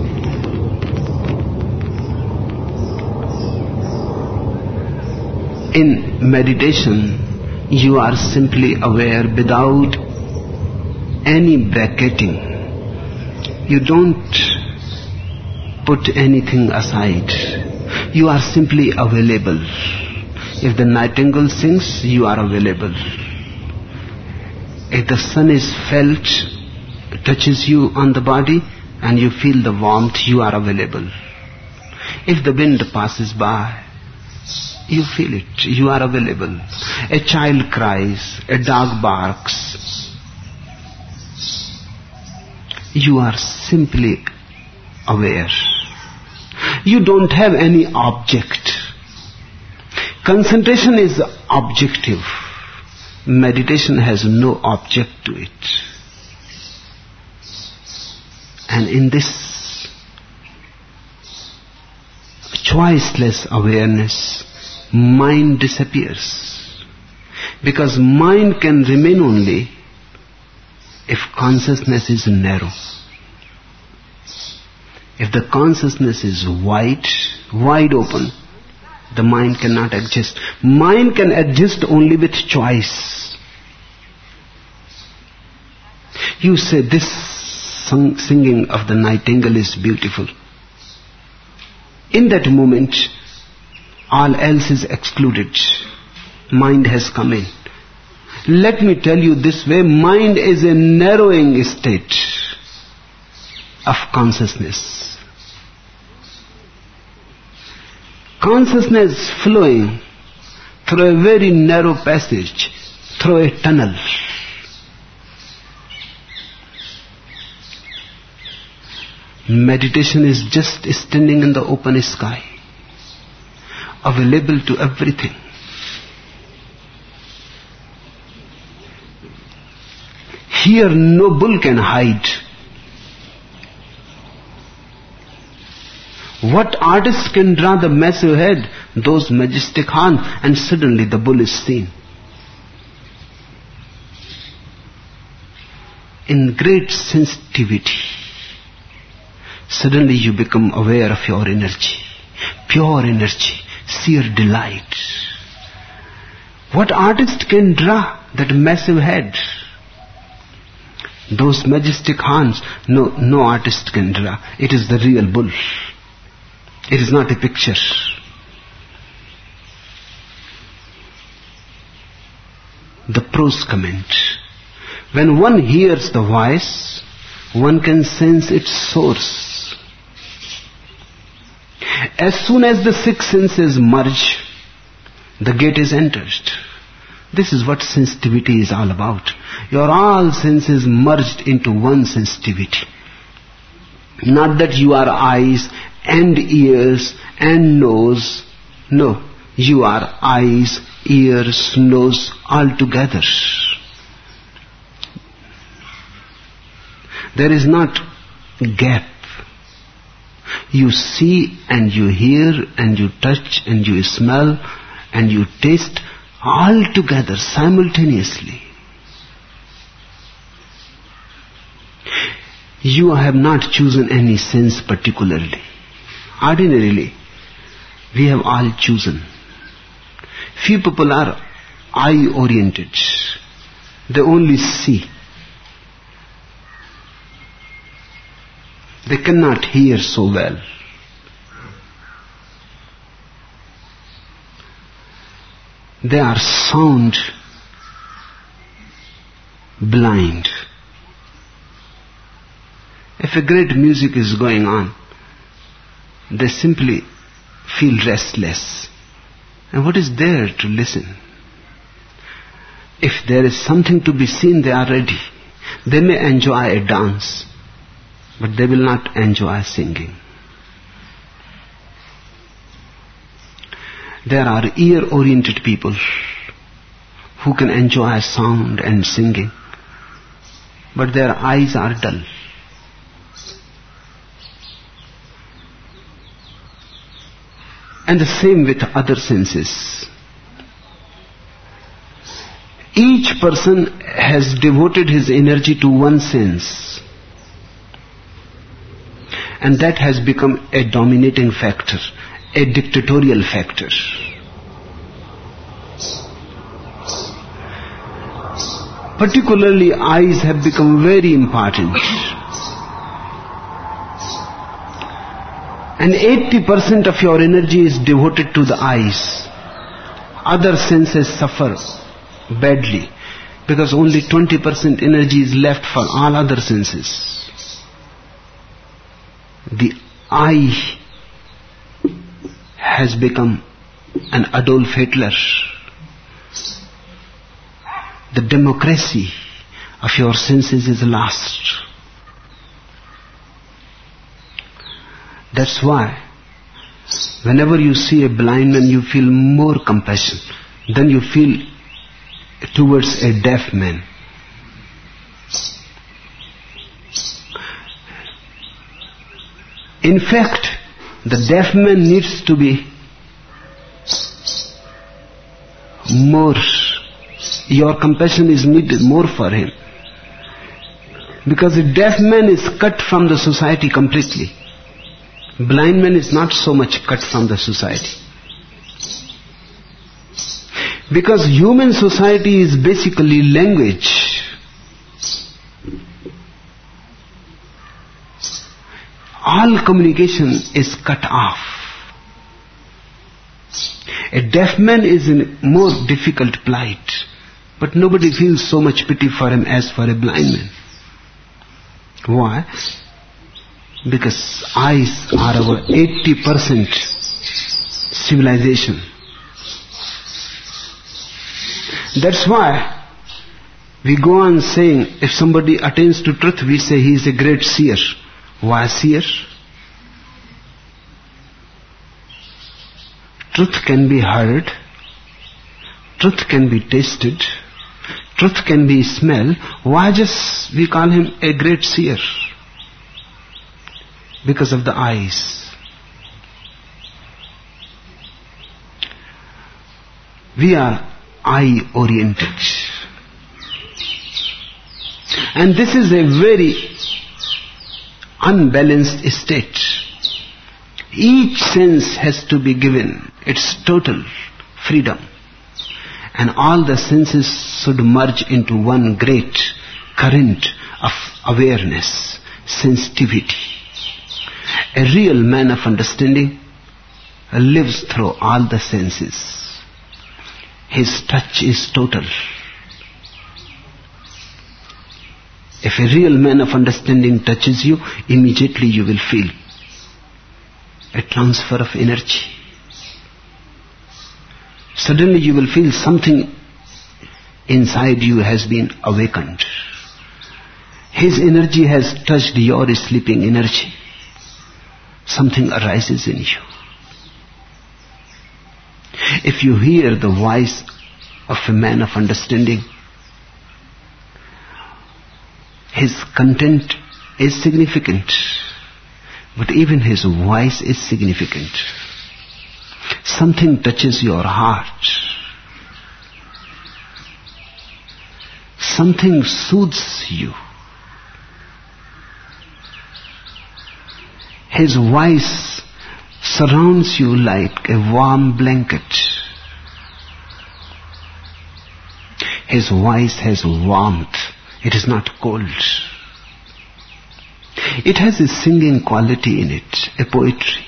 In meditation, you are simply aware without any bracketing. You don't put anything aside. You are simply available. If the nightingale sings, you are available. If the sun is felt, touches you on the body, and you feel the warmth, you are available. If the wind passes by, you feel it, you are available. A child cries, a dog barks. You are simply aware. You don't have any object. Concentration is objective. Meditation has no object to it. And in this choiceless awareness, mind disappears. Because mind can remain only if consciousness is narrow. If the consciousness is wide open, the mind cannot exist. Mind can exist only with choice. You say, this singing of the nightingale is beautiful. In that moment, all else is excluded. Mind has come in. Let me tell you this way, mind is a narrowing state of consciousness. Consciousness flowing through a very narrow passage, through a tunnel. Meditation is just standing in the open sky, available to everything. Here no bull can hide. What artist can draw the massive head, those majestic horns, and suddenly the bull is seen. In great sensitivity, suddenly you become aware of your energy, pure energy, sheer delight. What artist can draw that massive head, those majestic horns? No artist can draw. It is the real bull. It is not a picture. The prose comment. When one hears the voice, one can sense its source. As soon as the six senses merge, the gate is entered. This is what sensitivity is all about. Your all senses merged into one sensitivity. Not that you are eyes and ears and nose. No, you are eyes, ears, nose all together. There is not gap. You see and you hear and you touch and you smell and you taste all together simultaneously. You have not chosen any sense particularly. Ordinarily, we have all chosen. Few people are eye-oriented. They only see. They cannot hear so well. They are sound blind. If a great music is going on, they simply feel restless. And what is there to listen? If there is something to be seen, they are ready. They may enjoy a dance, but they will not enjoy singing. There are ear-oriented people who can enjoy sound and singing, but their eyes are dull. And the same with other senses. Each person has devoted his energy to one sense, and that has become a dominating factor, a dictatorial factor. Particularly eyes have become very important. And 80% of your energy is devoted to the eyes. Other senses suffer badly because only 20% energy is left for all other senses. The eye has become an Adolf Hitler. The democracy of your senses is lost. That's why whenever you see a blind man, you feel more compassion than you feel towards a deaf man. In fact, the deaf man needs to be more, your compassion is needed more for him. Because a deaf man is cut from the society completely. Blind man is not so much cut from the society. Because human society is basically language. All communication is cut off. A deaf man is in more difficult plight, but nobody feels so much pity for him as for a blind man. Why? Because eyes are our 80% civilization. That's why we go on saying, if somebody attains to truth, we say he is a great seer. Why seer? Truth can be heard, truth can be tasted, truth can be smelled. Why just we call him a great seer? Because of the eyes. We are eye-oriented. And this is a very unbalanced state. Each sense has to be given its total freedom. And all the senses should merge into one great current of awareness, sensitivity. A real man of understanding lives through all the senses. His touch is total. If a real man of understanding touches you, immediately you will feel a transfer of energy. Suddenly you will feel something inside you has been awakened. His energy has touched your sleeping energy. Something arises in you. If you hear the voice of a man of understanding, his content is significant, but even his voice is significant. Something touches your heart. Something soothes you. His voice surrounds you like a warm blanket. His voice has warmth. It is not cold. It has a singing quality in it, a poetry.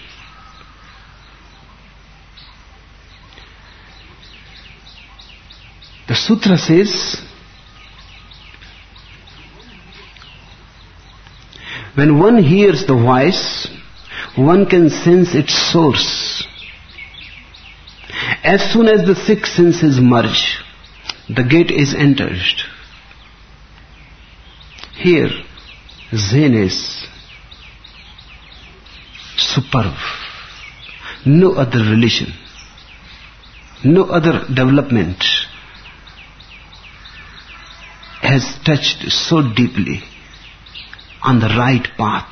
The sutra says, when one hears the voice, one can sense its source. As soon as the six senses merge, the gate is entered. Here, Zen is superb. No other religion, no other development has touched so deeply on the right path.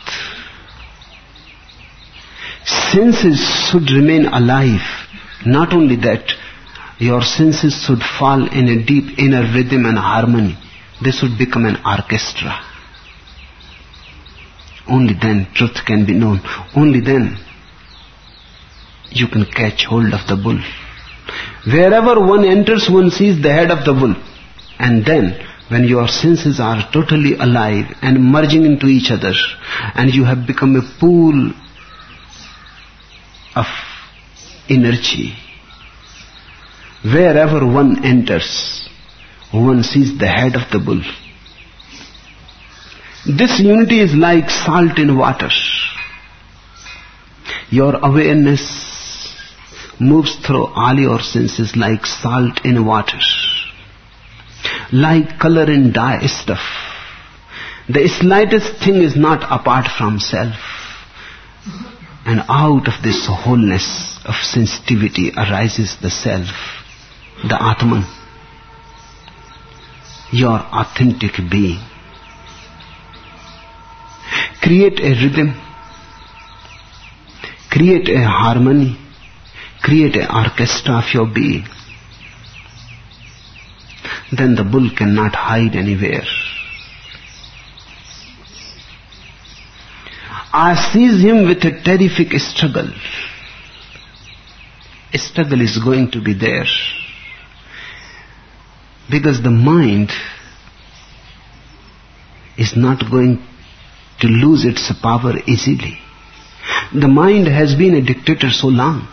Senses should remain alive. Not only that, your senses should fall in a deep inner rhythm and harmony. They should become an orchestra. Only then truth can be known. Only then you can catch hold of the bull. Wherever one enters, one sees the head of the bull. And then, when your senses are totally alive and merging into each other, and you have become a pool of energy, wherever one enters, one sees the head of the bull. This unity is like salt in water. Your awareness moves through all your senses like salt in water, like color in dye stuff. The slightest thing is not apart from self. And out of this wholeness of sensitivity arises the self, the Atman, your authentic being. Create a rhythm, create a harmony, create an orchestra of your being. Then the bull cannot hide anywhere. I seize him with a terrific struggle. A struggle is going to be there. Because the mind is not going to lose its power easily. The mind has been a dictator so long.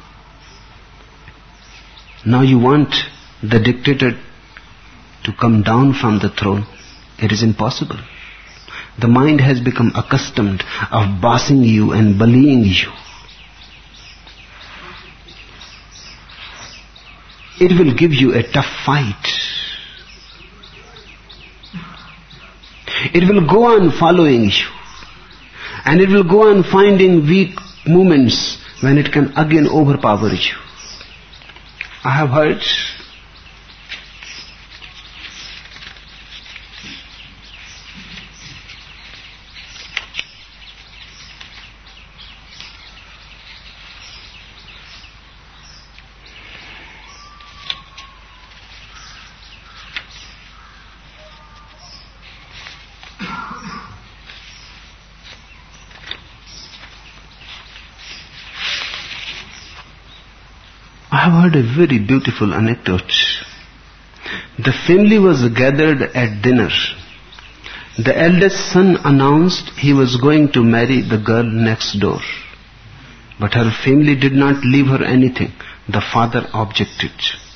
Now you want the dictator to come down from the throne. It is impossible. The mind has become accustomed of bossing you and bullying you. It will give you a tough fight. It will go on following you. And it will go on finding weak moments when it can again overpower you. I have heard a very beautiful anecdote. The family was gathered at dinner. The eldest son announced he was going to marry the girl next door. But her family did not leave her anything. The father objected.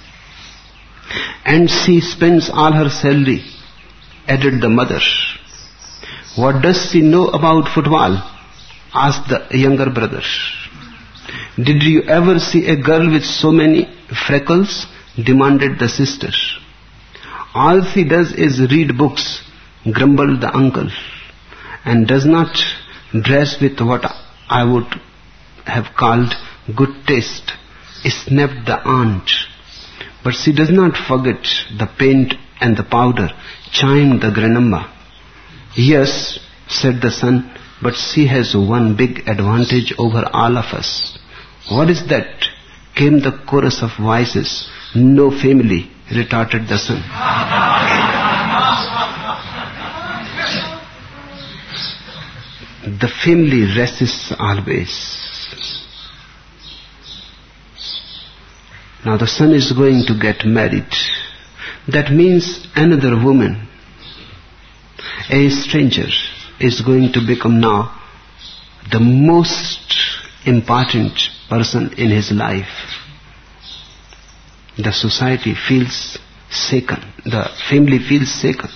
And she spends all her salary, added the mother. What does she know about football? Asked the younger brother. Did you ever see a girl with so many freckles? Demanded the sister. All she does is read books, grumbled the uncle, and does not dress with what I would have called good taste, snapped the aunt. But she does not forget the paint and the powder, chimed the grandmamma. Yes, said the son, but she has one big advantage over all of us. What is that? Came the chorus of voices. No family, retorted the son. The family resists always. Now the son is going to get married. That means another woman, a stranger, is going to become now the most important person in his life. The society feels shaken. The family feels shaken.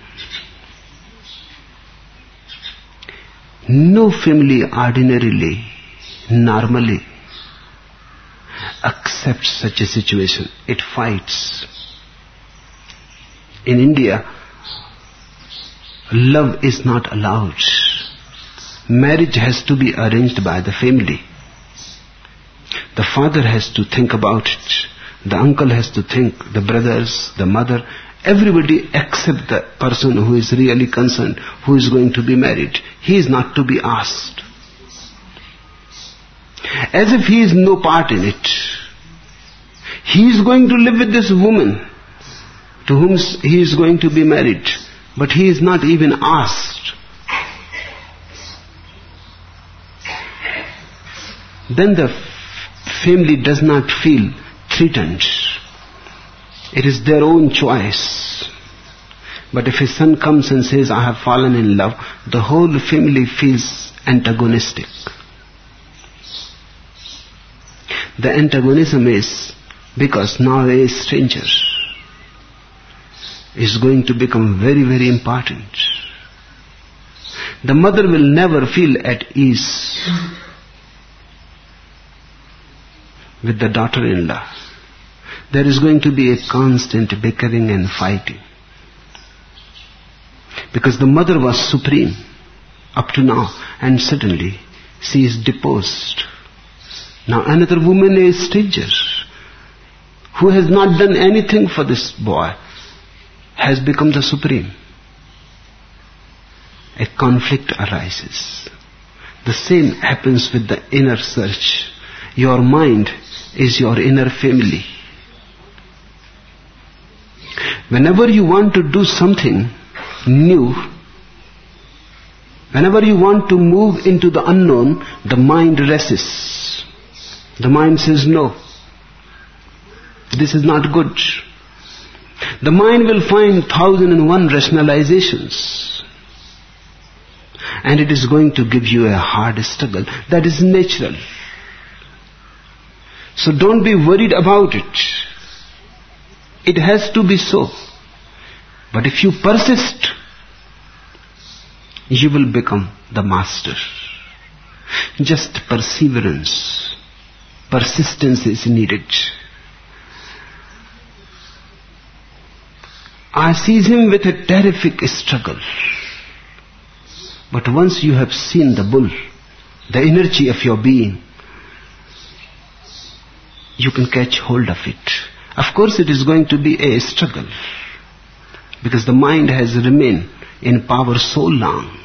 No family ordinarily, normally accepts such a situation. It fights. In India, love is not allowed. Marriage has to be arranged by the family. The father has to think about it. The uncle has to think, the brothers, the mother, everybody except the person who is really concerned, who is going to be married. He is not to be asked. As if he is no part in it. He is going to live with this woman to whom he is going to be married, but he is not even asked. Then the family does not feel threatened. It is their own choice. But if a son comes and says, I have fallen in love, the whole family feels antagonistic. The antagonism is because now a stranger is going to become very, very important. The mother will never feel at ease with the daughter-in-law. There is going to be a constant bickering and fighting. Because the mother was supreme up to now, and suddenly she is deposed. Now another woman, a stranger, who has not done anything for this boy, has become the supreme. A conflict arises. The same happens with the inner search. Your mind is your inner family. Whenever you want to do something new, whenever you want to move into the unknown, the mind resists. The mind says, no, this is not good. The mind will find 1,001 rationalizations, and it is going to give you a hard struggle. That is natural. So don't be worried about it. It has to be so. But if you persist, you will become the master. Just perseverance, persistence is needed. I seize him with a terrific struggle. But once you have seen the bull, the energy of your being, you can catch hold of it. Of course it is going to be a struggle, because the mind has remained in power so long.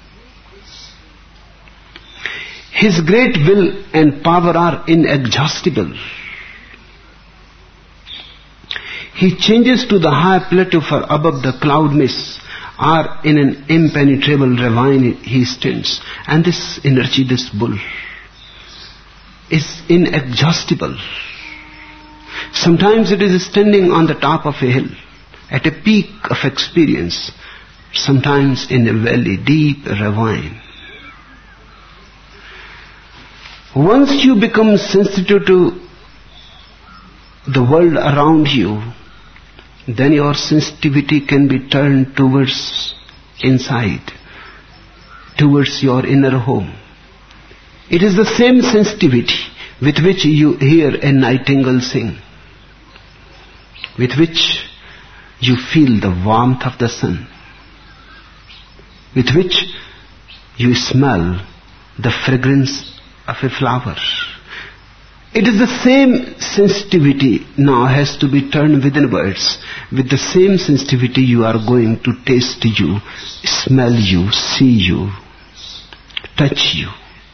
His great will and power are inexhaustible. He changes to the high plateau, for above the cloud mists are in an impenetrable ravine he stands. And this energy, this bull, is inexhaustible. Sometimes it is standing on the top of a hill, at a peak of experience, sometimes in a valley, deep ravine. Once you become sensitive to the world around you, then your sensitivity can be turned towards inside, towards your inner home. It is the same sensitivity with which you hear a nightingale sing, with which you feel the warmth of the sun, with which you smell the fragrance of a flower. It is the same sensitivity now has to be turned withinwards. With the same sensitivity you are going to taste you, smell you, see you, touch you.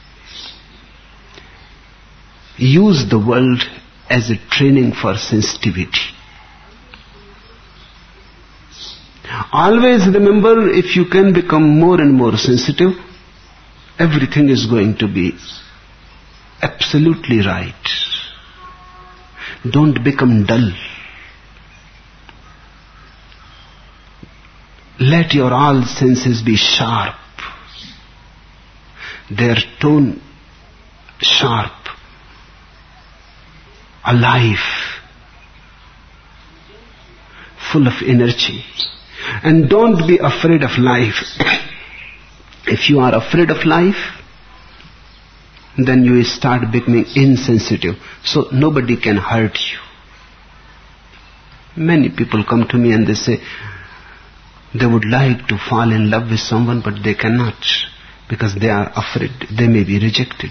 Use the world as a training for sensitivity. Always remember, if you can become more and more sensitive, everything is going to be absolutely right. Don't become dull. Let your all senses be sharp, their tone sharp, alive, full of energy. And don't be afraid of life. If you are afraid of life, then you start becoming insensitive, so nobody can hurt you. Many people come to me and they say they would like to fall in love with someone, but they cannot, because they are afraid they may be rejected.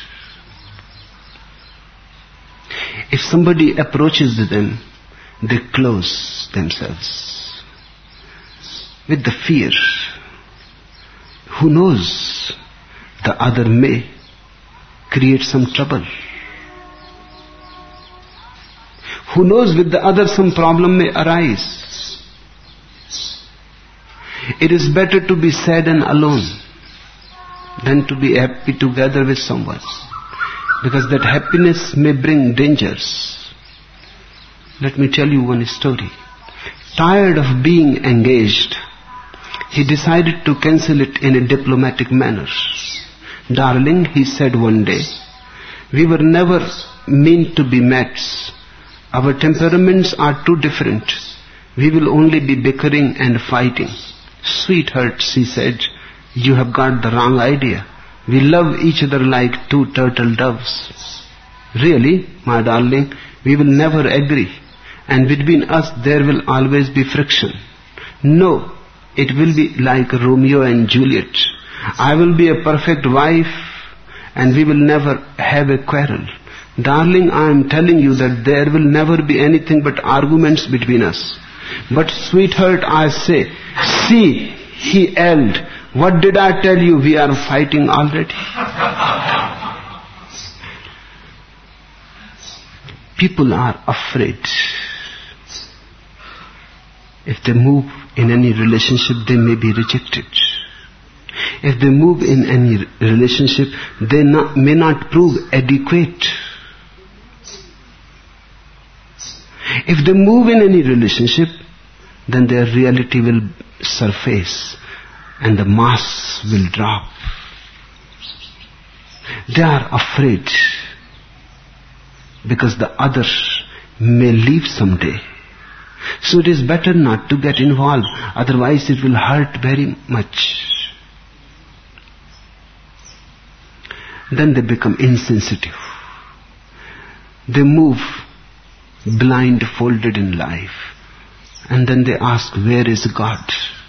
If somebody approaches them, they close themselves with the fear. Who knows, the other may create some trouble. Who knows, with the other some problem may arise. It is better to be sad and alone than to be happy together with someone, because that happiness may bring dangers. Let me tell you one story. Tired of being engaged, he decided to cancel it in a diplomatic manner. Darling, he said one day, we were never meant to be mates. Our temperaments are too different. We will only be bickering and fighting. Sweetheart, she said, you have got the wrong idea. We love each other like two turtle doves. Really, my darling, we will never agree. And between us there will always be friction. No, it will be like Romeo and Juliet. I will be a perfect wife and we will never have a quarrel. Darling, I am telling you that there will never be anything but arguments between us. But sweetheart, I say, see, he yelled, what did I tell you? We are fighting already. People are afraid. If they move in any relationship, they may be rejected. If they move in any relationship, they may not prove adequate. If they move in any relationship, then their reality will surface and the mass will drop. They are afraid because the other may leave someday. So it is better not to get involved, otherwise it will hurt very much. Then they become insensitive. They move blindfolded in life. And then they ask, where is God?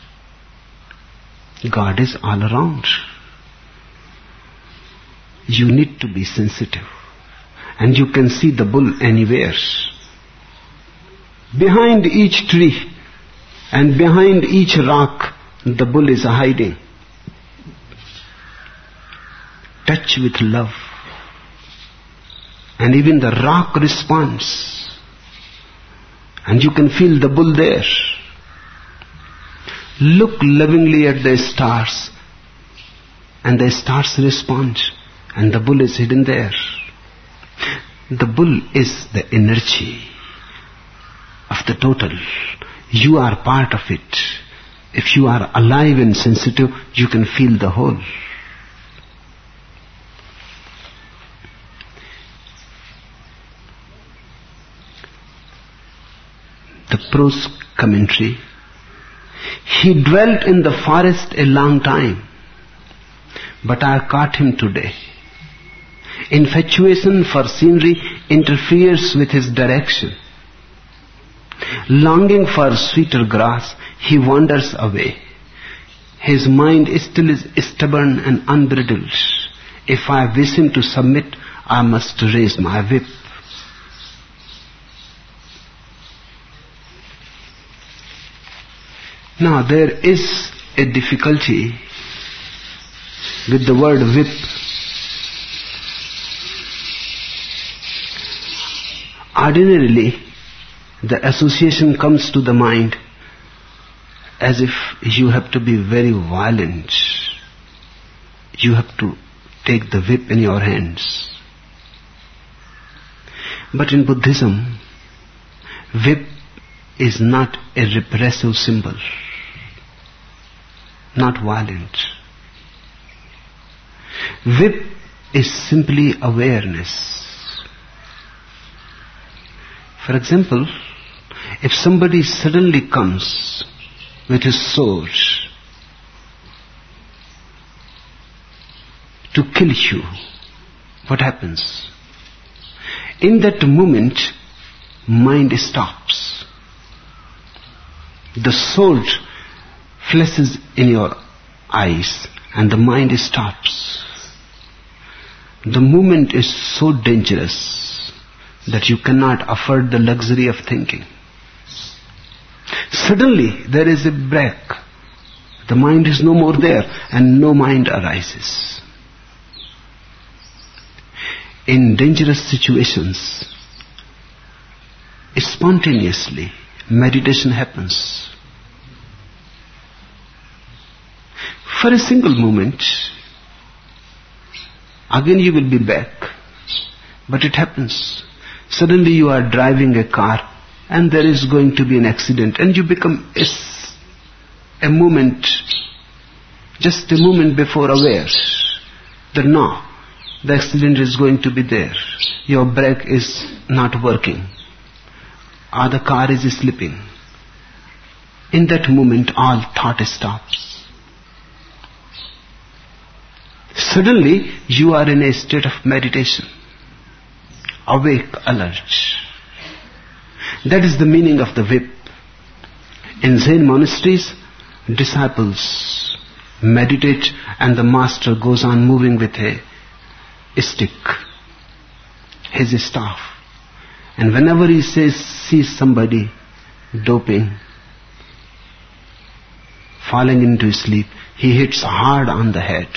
God is all around. You need to be sensitive. And you can see the bull anywhere. Behind each tree and behind each rock, the bull is hiding. Touch with love. And even the rock responds. And you can feel the bull there. Look lovingly at the stars. And the stars respond. And the bull is hidden there. The bull is the energy of the total. You are part of it. If you are alive and sensitive, you can feel the whole. The prose commentary. He dwelt in the forest a long time, but I caught him today. Infatuation for scenery interferes with his direction. Longing for sweeter grass, he wanders away. His mind still is stubborn and unbridled. If I wish him to submit, I must raise my whip. Now there is a difficulty with the word whip. Ordinarily, the association comes to the mind as if you have to be very violent. You have to take the whip in your hands. But in Buddhism, whip is not a repressive symbol, not violent. Whip is simply awareness. For example, if somebody suddenly comes with his sword to kill you, what happens? In that moment, mind stops. The sword flashes in your eyes and the mind stops. The moment is so dangerous that you cannot afford the luxury of thinking. Suddenly there is a break. The mind is no more there and no mind arises. In dangerous situations, spontaneously, meditation happens. For a single moment, again you will be back. But it happens. Suddenly you are driving a car and there is going to be an accident and you become a moment, just a moment before aware that no, the accident is going to be there. Your brake is not working. Or the car is slipping. In that moment all thought stops. Suddenly you are in a state of meditation. awake, alert. That is the meaning of the whip. In Zen monasteries, disciples meditate and the master goes on moving with a stick, his staff. And whenever he sees somebody doping, falling into sleep, he hits hard on the head.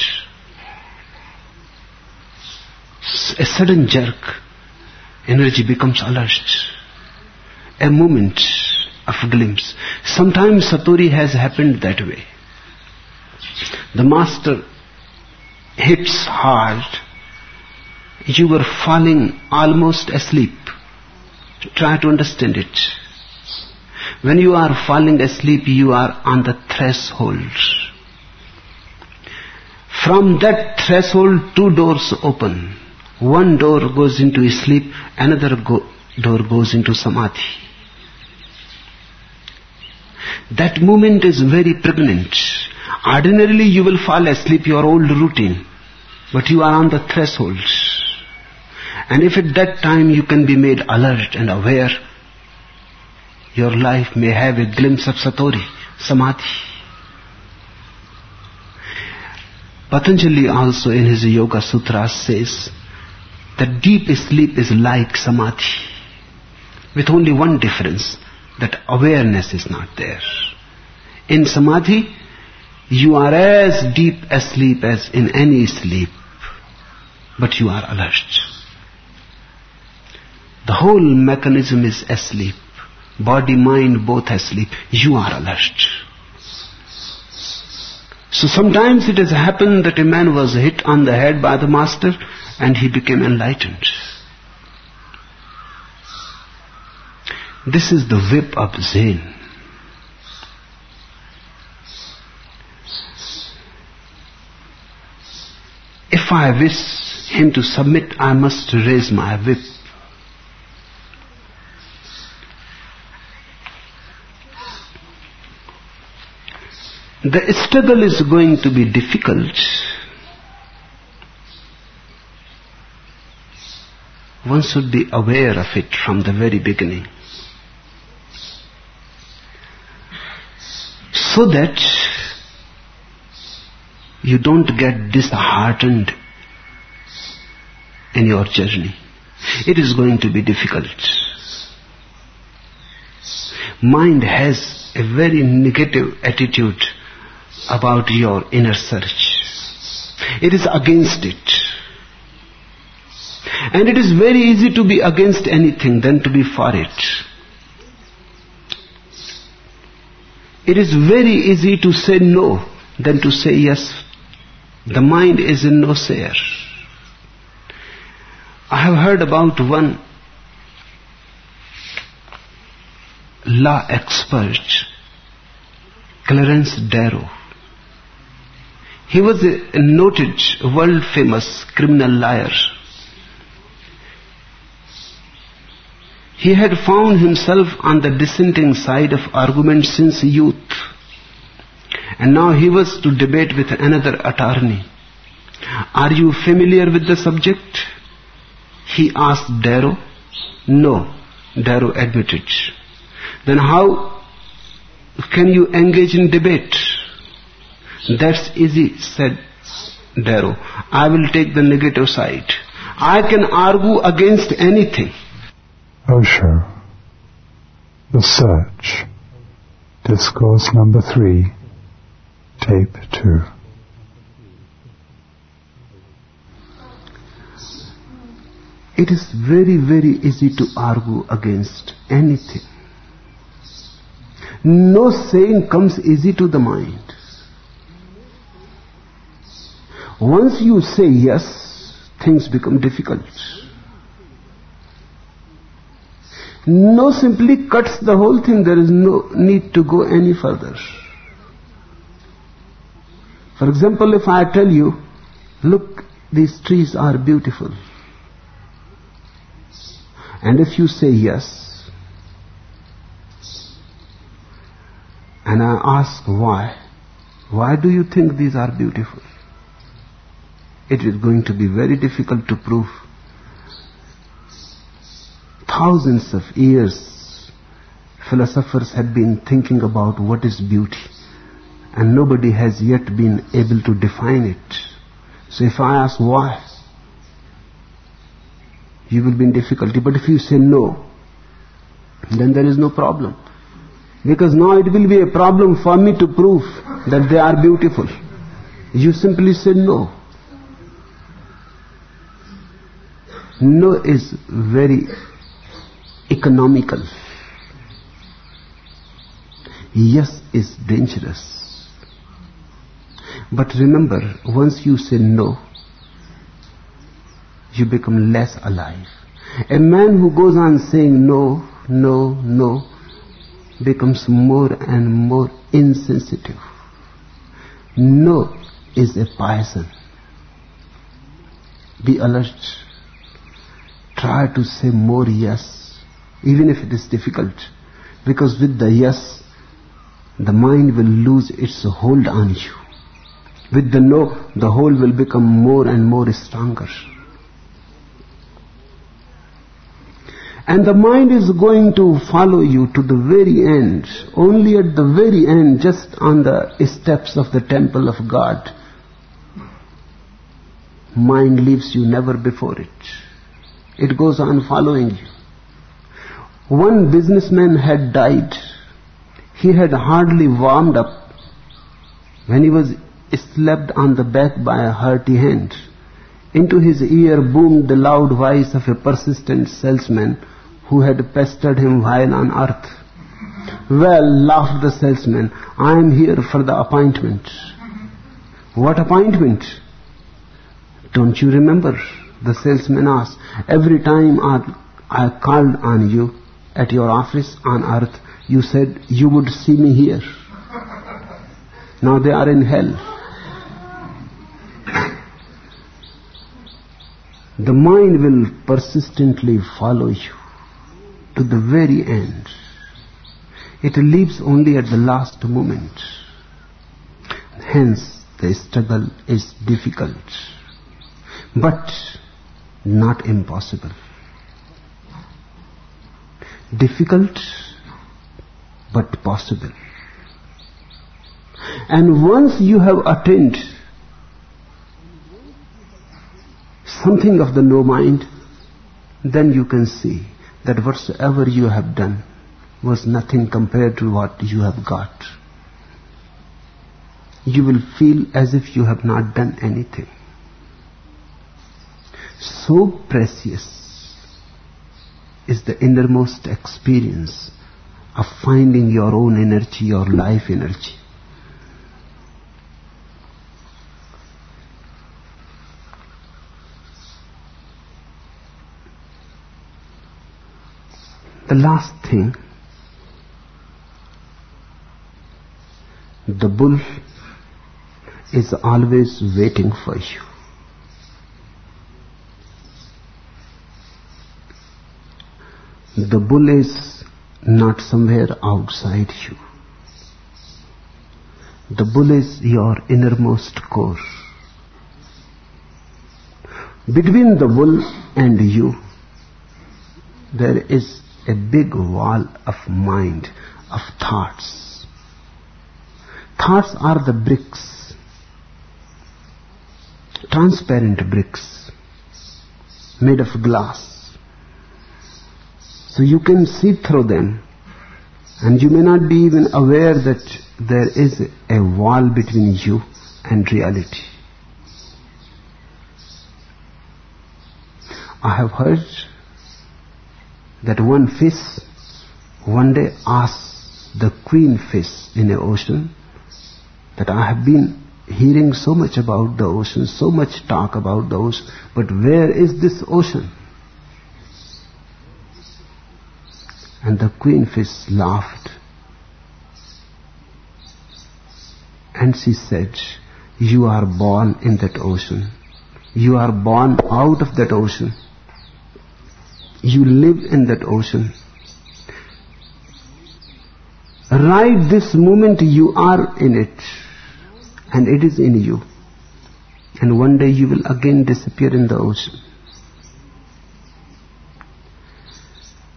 A sudden jerk, energy becomes alert. A moment of glimpse. Sometimes Satori has happened that way. The master hits hard. You were falling almost asleep. Try to understand it. When you are falling asleep, you are on the threshold. From that threshold, two doors open. One door goes into sleep, another door goes into samadhi. That moment is very pregnant. Ordinarily you will fall asleep, your old routine, but you are on the threshold. And if at that time you can be made alert and aware, your life may have a glimpse of Satori, Samadhi. Patanjali also in his Yoga Sutras says that deep sleep is like Samadhi, with only one difference, that awareness is not there. In Samadhi, you are as deep asleep as in any sleep, but you are alert. The whole mechanism is asleep. Body, mind, both asleep. You are alert. So sometimes it has happened that a man was hit on the head by the master and he became enlightened. This is the whip of Zen. If I wish him to submit, I must raise my whip. The struggle is going to be difficult. One should be aware of it from the very beginning, so that you don't get disheartened in your journey. It is going to be difficult. Mind has a very negative attitude about your inner search. It is against it. And it is very easy to be against anything than to be for it. It is very easy to say no than to say yes. The mind is a no-sayer. I have heard about one law expert, Clarence Darrow. He was a noted, world-famous criminal lawyer. He had found himself on the dissenting side of argument since youth. And now he was to debate with another attorney. Are you familiar with the subject? He asked Darrow. No, Darrow admitted. Then how can you engage in debate? That's easy, said Darrow. I will take the negative side. I can argue against anything. Osho, The Search, Discourse number 3, Tape 2. It is very, very easy to argue against anything. No saying comes easy to the mind. Once you say yes, things become difficult. No simply cuts the whole thing. There is no need to go any further. For example, if I tell you, look, these trees are beautiful. And if you say yes, and I ask why do you think these are beautiful? It is going to be very difficult to prove. thousands of years, philosophers have been thinking about what is beauty, and nobody has yet been able to define it. So if I ask why, you will be in difficulty. But if you say no, then there is no problem. Because now it will be a problem for me to prove that they are beautiful. You simply say no. No is very economical. Yes is dangerous. But remember, once you say no, you become less alive. A man who goes on saying no, no, no, becomes more and more insensitive. No is a poison. Be alert. Try to say more yes, even if it is difficult. Because with the yes, the mind will lose its hold on you. With the no, the hold will become more and more stronger. And the mind is going to follow you to the very end. Only at the very end, just on the steps of the temple of God, mind leaves you, never before it. It goes on following you. One businessman had died. He had hardly warmed up when he was slapped on the back by a hearty hand. Into his ear boomed the loud voice of a persistent salesman who had pestered him while on earth. Well, laughed the salesman, I am here for the appointment. What appointment? Don't you remember? The salesman asked. Every time I called on you at your office on earth, you said you would see me here. Now they are in hell. The mind will persistently follow you to the very end. It leaves only at the last moment. Hence, the struggle is difficult, but not impossible. Difficult, but possible. And once you have attained something of the no mind, then you can see that whatsoever you have done was nothing compared to what you have got. You will feel as if you have not done anything. So precious is the innermost experience of finding your own energy, your life energy. The last thing, the bull is always waiting for you. The bull is not somewhere outside you. The bull is your innermost core. Between the bull and you, there is a big wall of mind, of thoughts. Thoughts are the bricks, transparent bricks, made of glass. So you can see through them, and you may not be even aware that there is a wall between you and reality. I have heard that one fish one day asked the queen fish in the ocean that I have been hearing so much about the ocean, so much talk about the ocean, but where is this ocean? And the queen fish laughed and she said, you are born in that ocean. You are born out of that ocean. You live in that ocean. Right this moment you are in it, and it is in you. And one day you will again disappear in the ocean.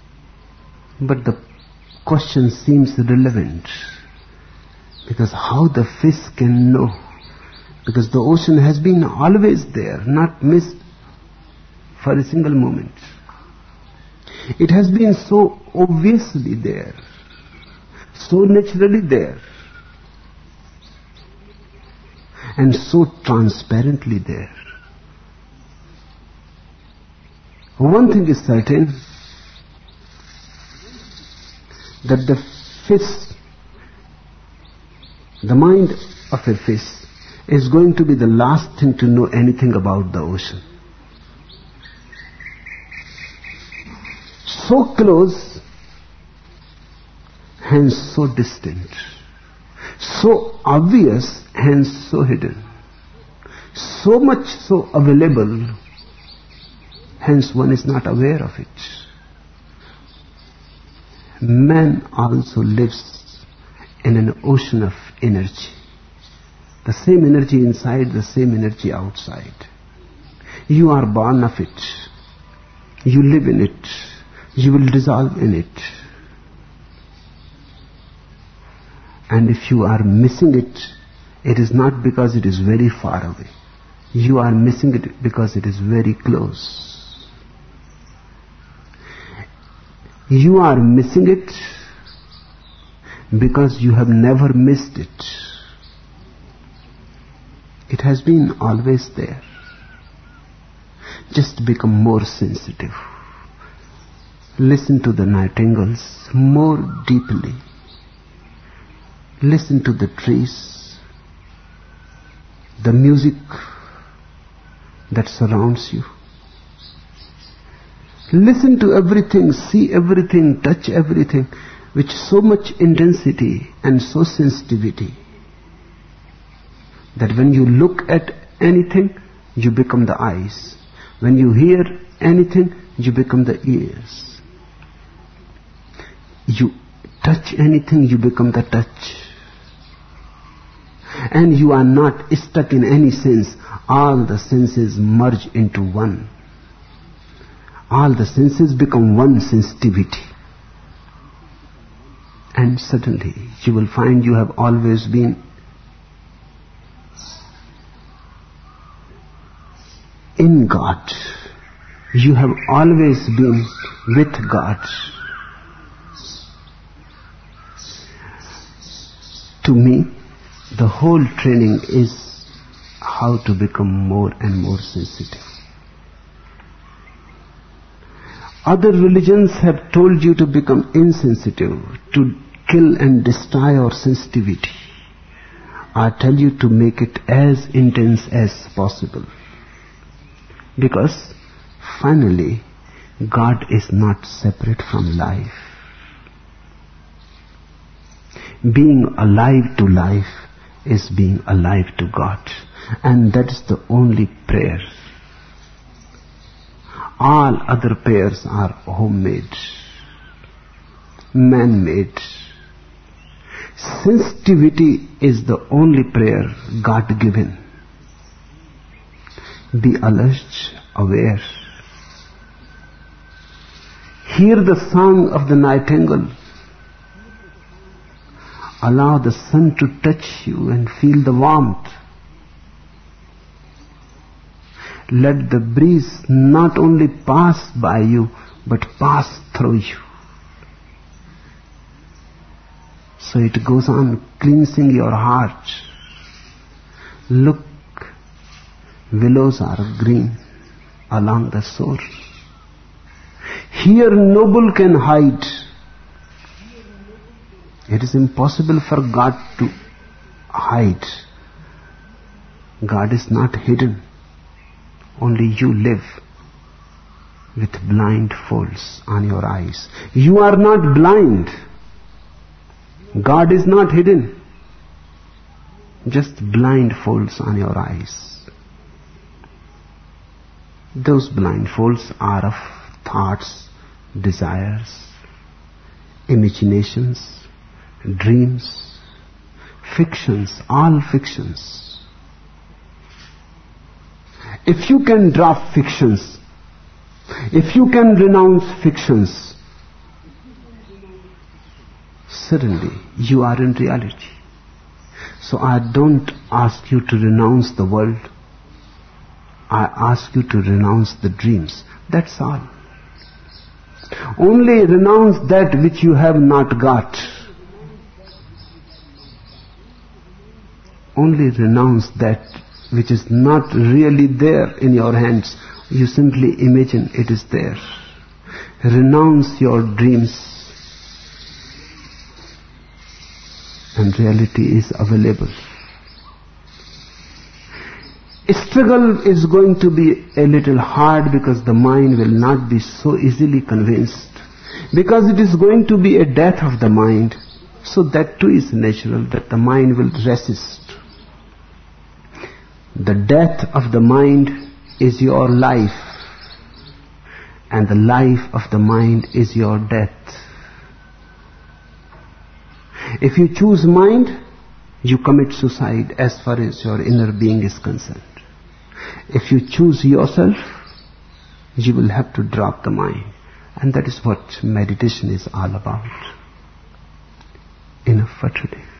But the question seems relevant, because how the fish can know? Because the ocean has been always there, not missed for a single moment. It has been so obviously there, so naturally there, and so transparently there. One thing is certain, that the fish, the mind of a fish, is going to be the last thing to know anything about the ocean. So close, hence so distant. So obvious, hence so hidden. So much so available, hence one is not aware of it. Man also lives in an ocean of energy. The same energy inside, the same energy outside. You are born of it. You live in it. You will dissolve in it. And if you are missing it, it is not because it is very far away. You are missing it because it is very close. You are missing it because you have never missed it. It has been always there. Just become more sensitive. Listen to the nightingales more deeply. Listen to the trees, the music that surrounds you. Listen to everything, see everything, touch everything with so much intensity and so sensitivity that when you look at anything, you become the eyes. When you hear anything, you become the ears. You touch anything, you become the touch. And you are not stuck in any sense. All the senses merge into one. All the senses become one sensitivity. And suddenly you will find you have always been in God. You have always been with God. To me, the whole training is how to become more and more sensitive. Other religions have told you to become insensitive, to kill and destroy our sensitivity. I tell you to make it as intense as possible. Because finally, God is not separate from life. Being alive to life is being alive to God. And that is the only prayer. All other prayers are homemade, man-made. Sensitivity is the only prayer God-given. Be alert, aware. Hear the song of the nightingale. Allow the sun to touch you and feel the warmth. Let the breeze not only pass by you, but pass through you. So it goes on cleansing your heart. Look, willows are green along the shore. Here noble can hide. It is impossible for God to hide. God is not hidden. Only you live with blind folds on your eyes. You are not blind. God is not hidden. Just blind folds on your eyes. Those blind folds are of thoughts, desires, imaginations, dreams, fictions, all fictions. If you can drop fictions, if you can renounce fictions, suddenly you are in reality. So I don't ask you to renounce the world. I ask you to renounce the dreams. That's all. Only renounce that which you have not got. Only renounce that which is not really there in your hands. You simply imagine it is there. Renounce your dreams, and reality is available. Struggle is going to be a little hard because the mind will not be so easily convinced. Because it is going to be a death of the mind. So that too is natural, that the mind will resist. The death of the mind is your life, and the life of the mind is your death. If you choose mind, you commit suicide as far as your inner being is concerned. If you choose yourself, you will have to drop the mind. And that is what meditation is all about. Enough for today.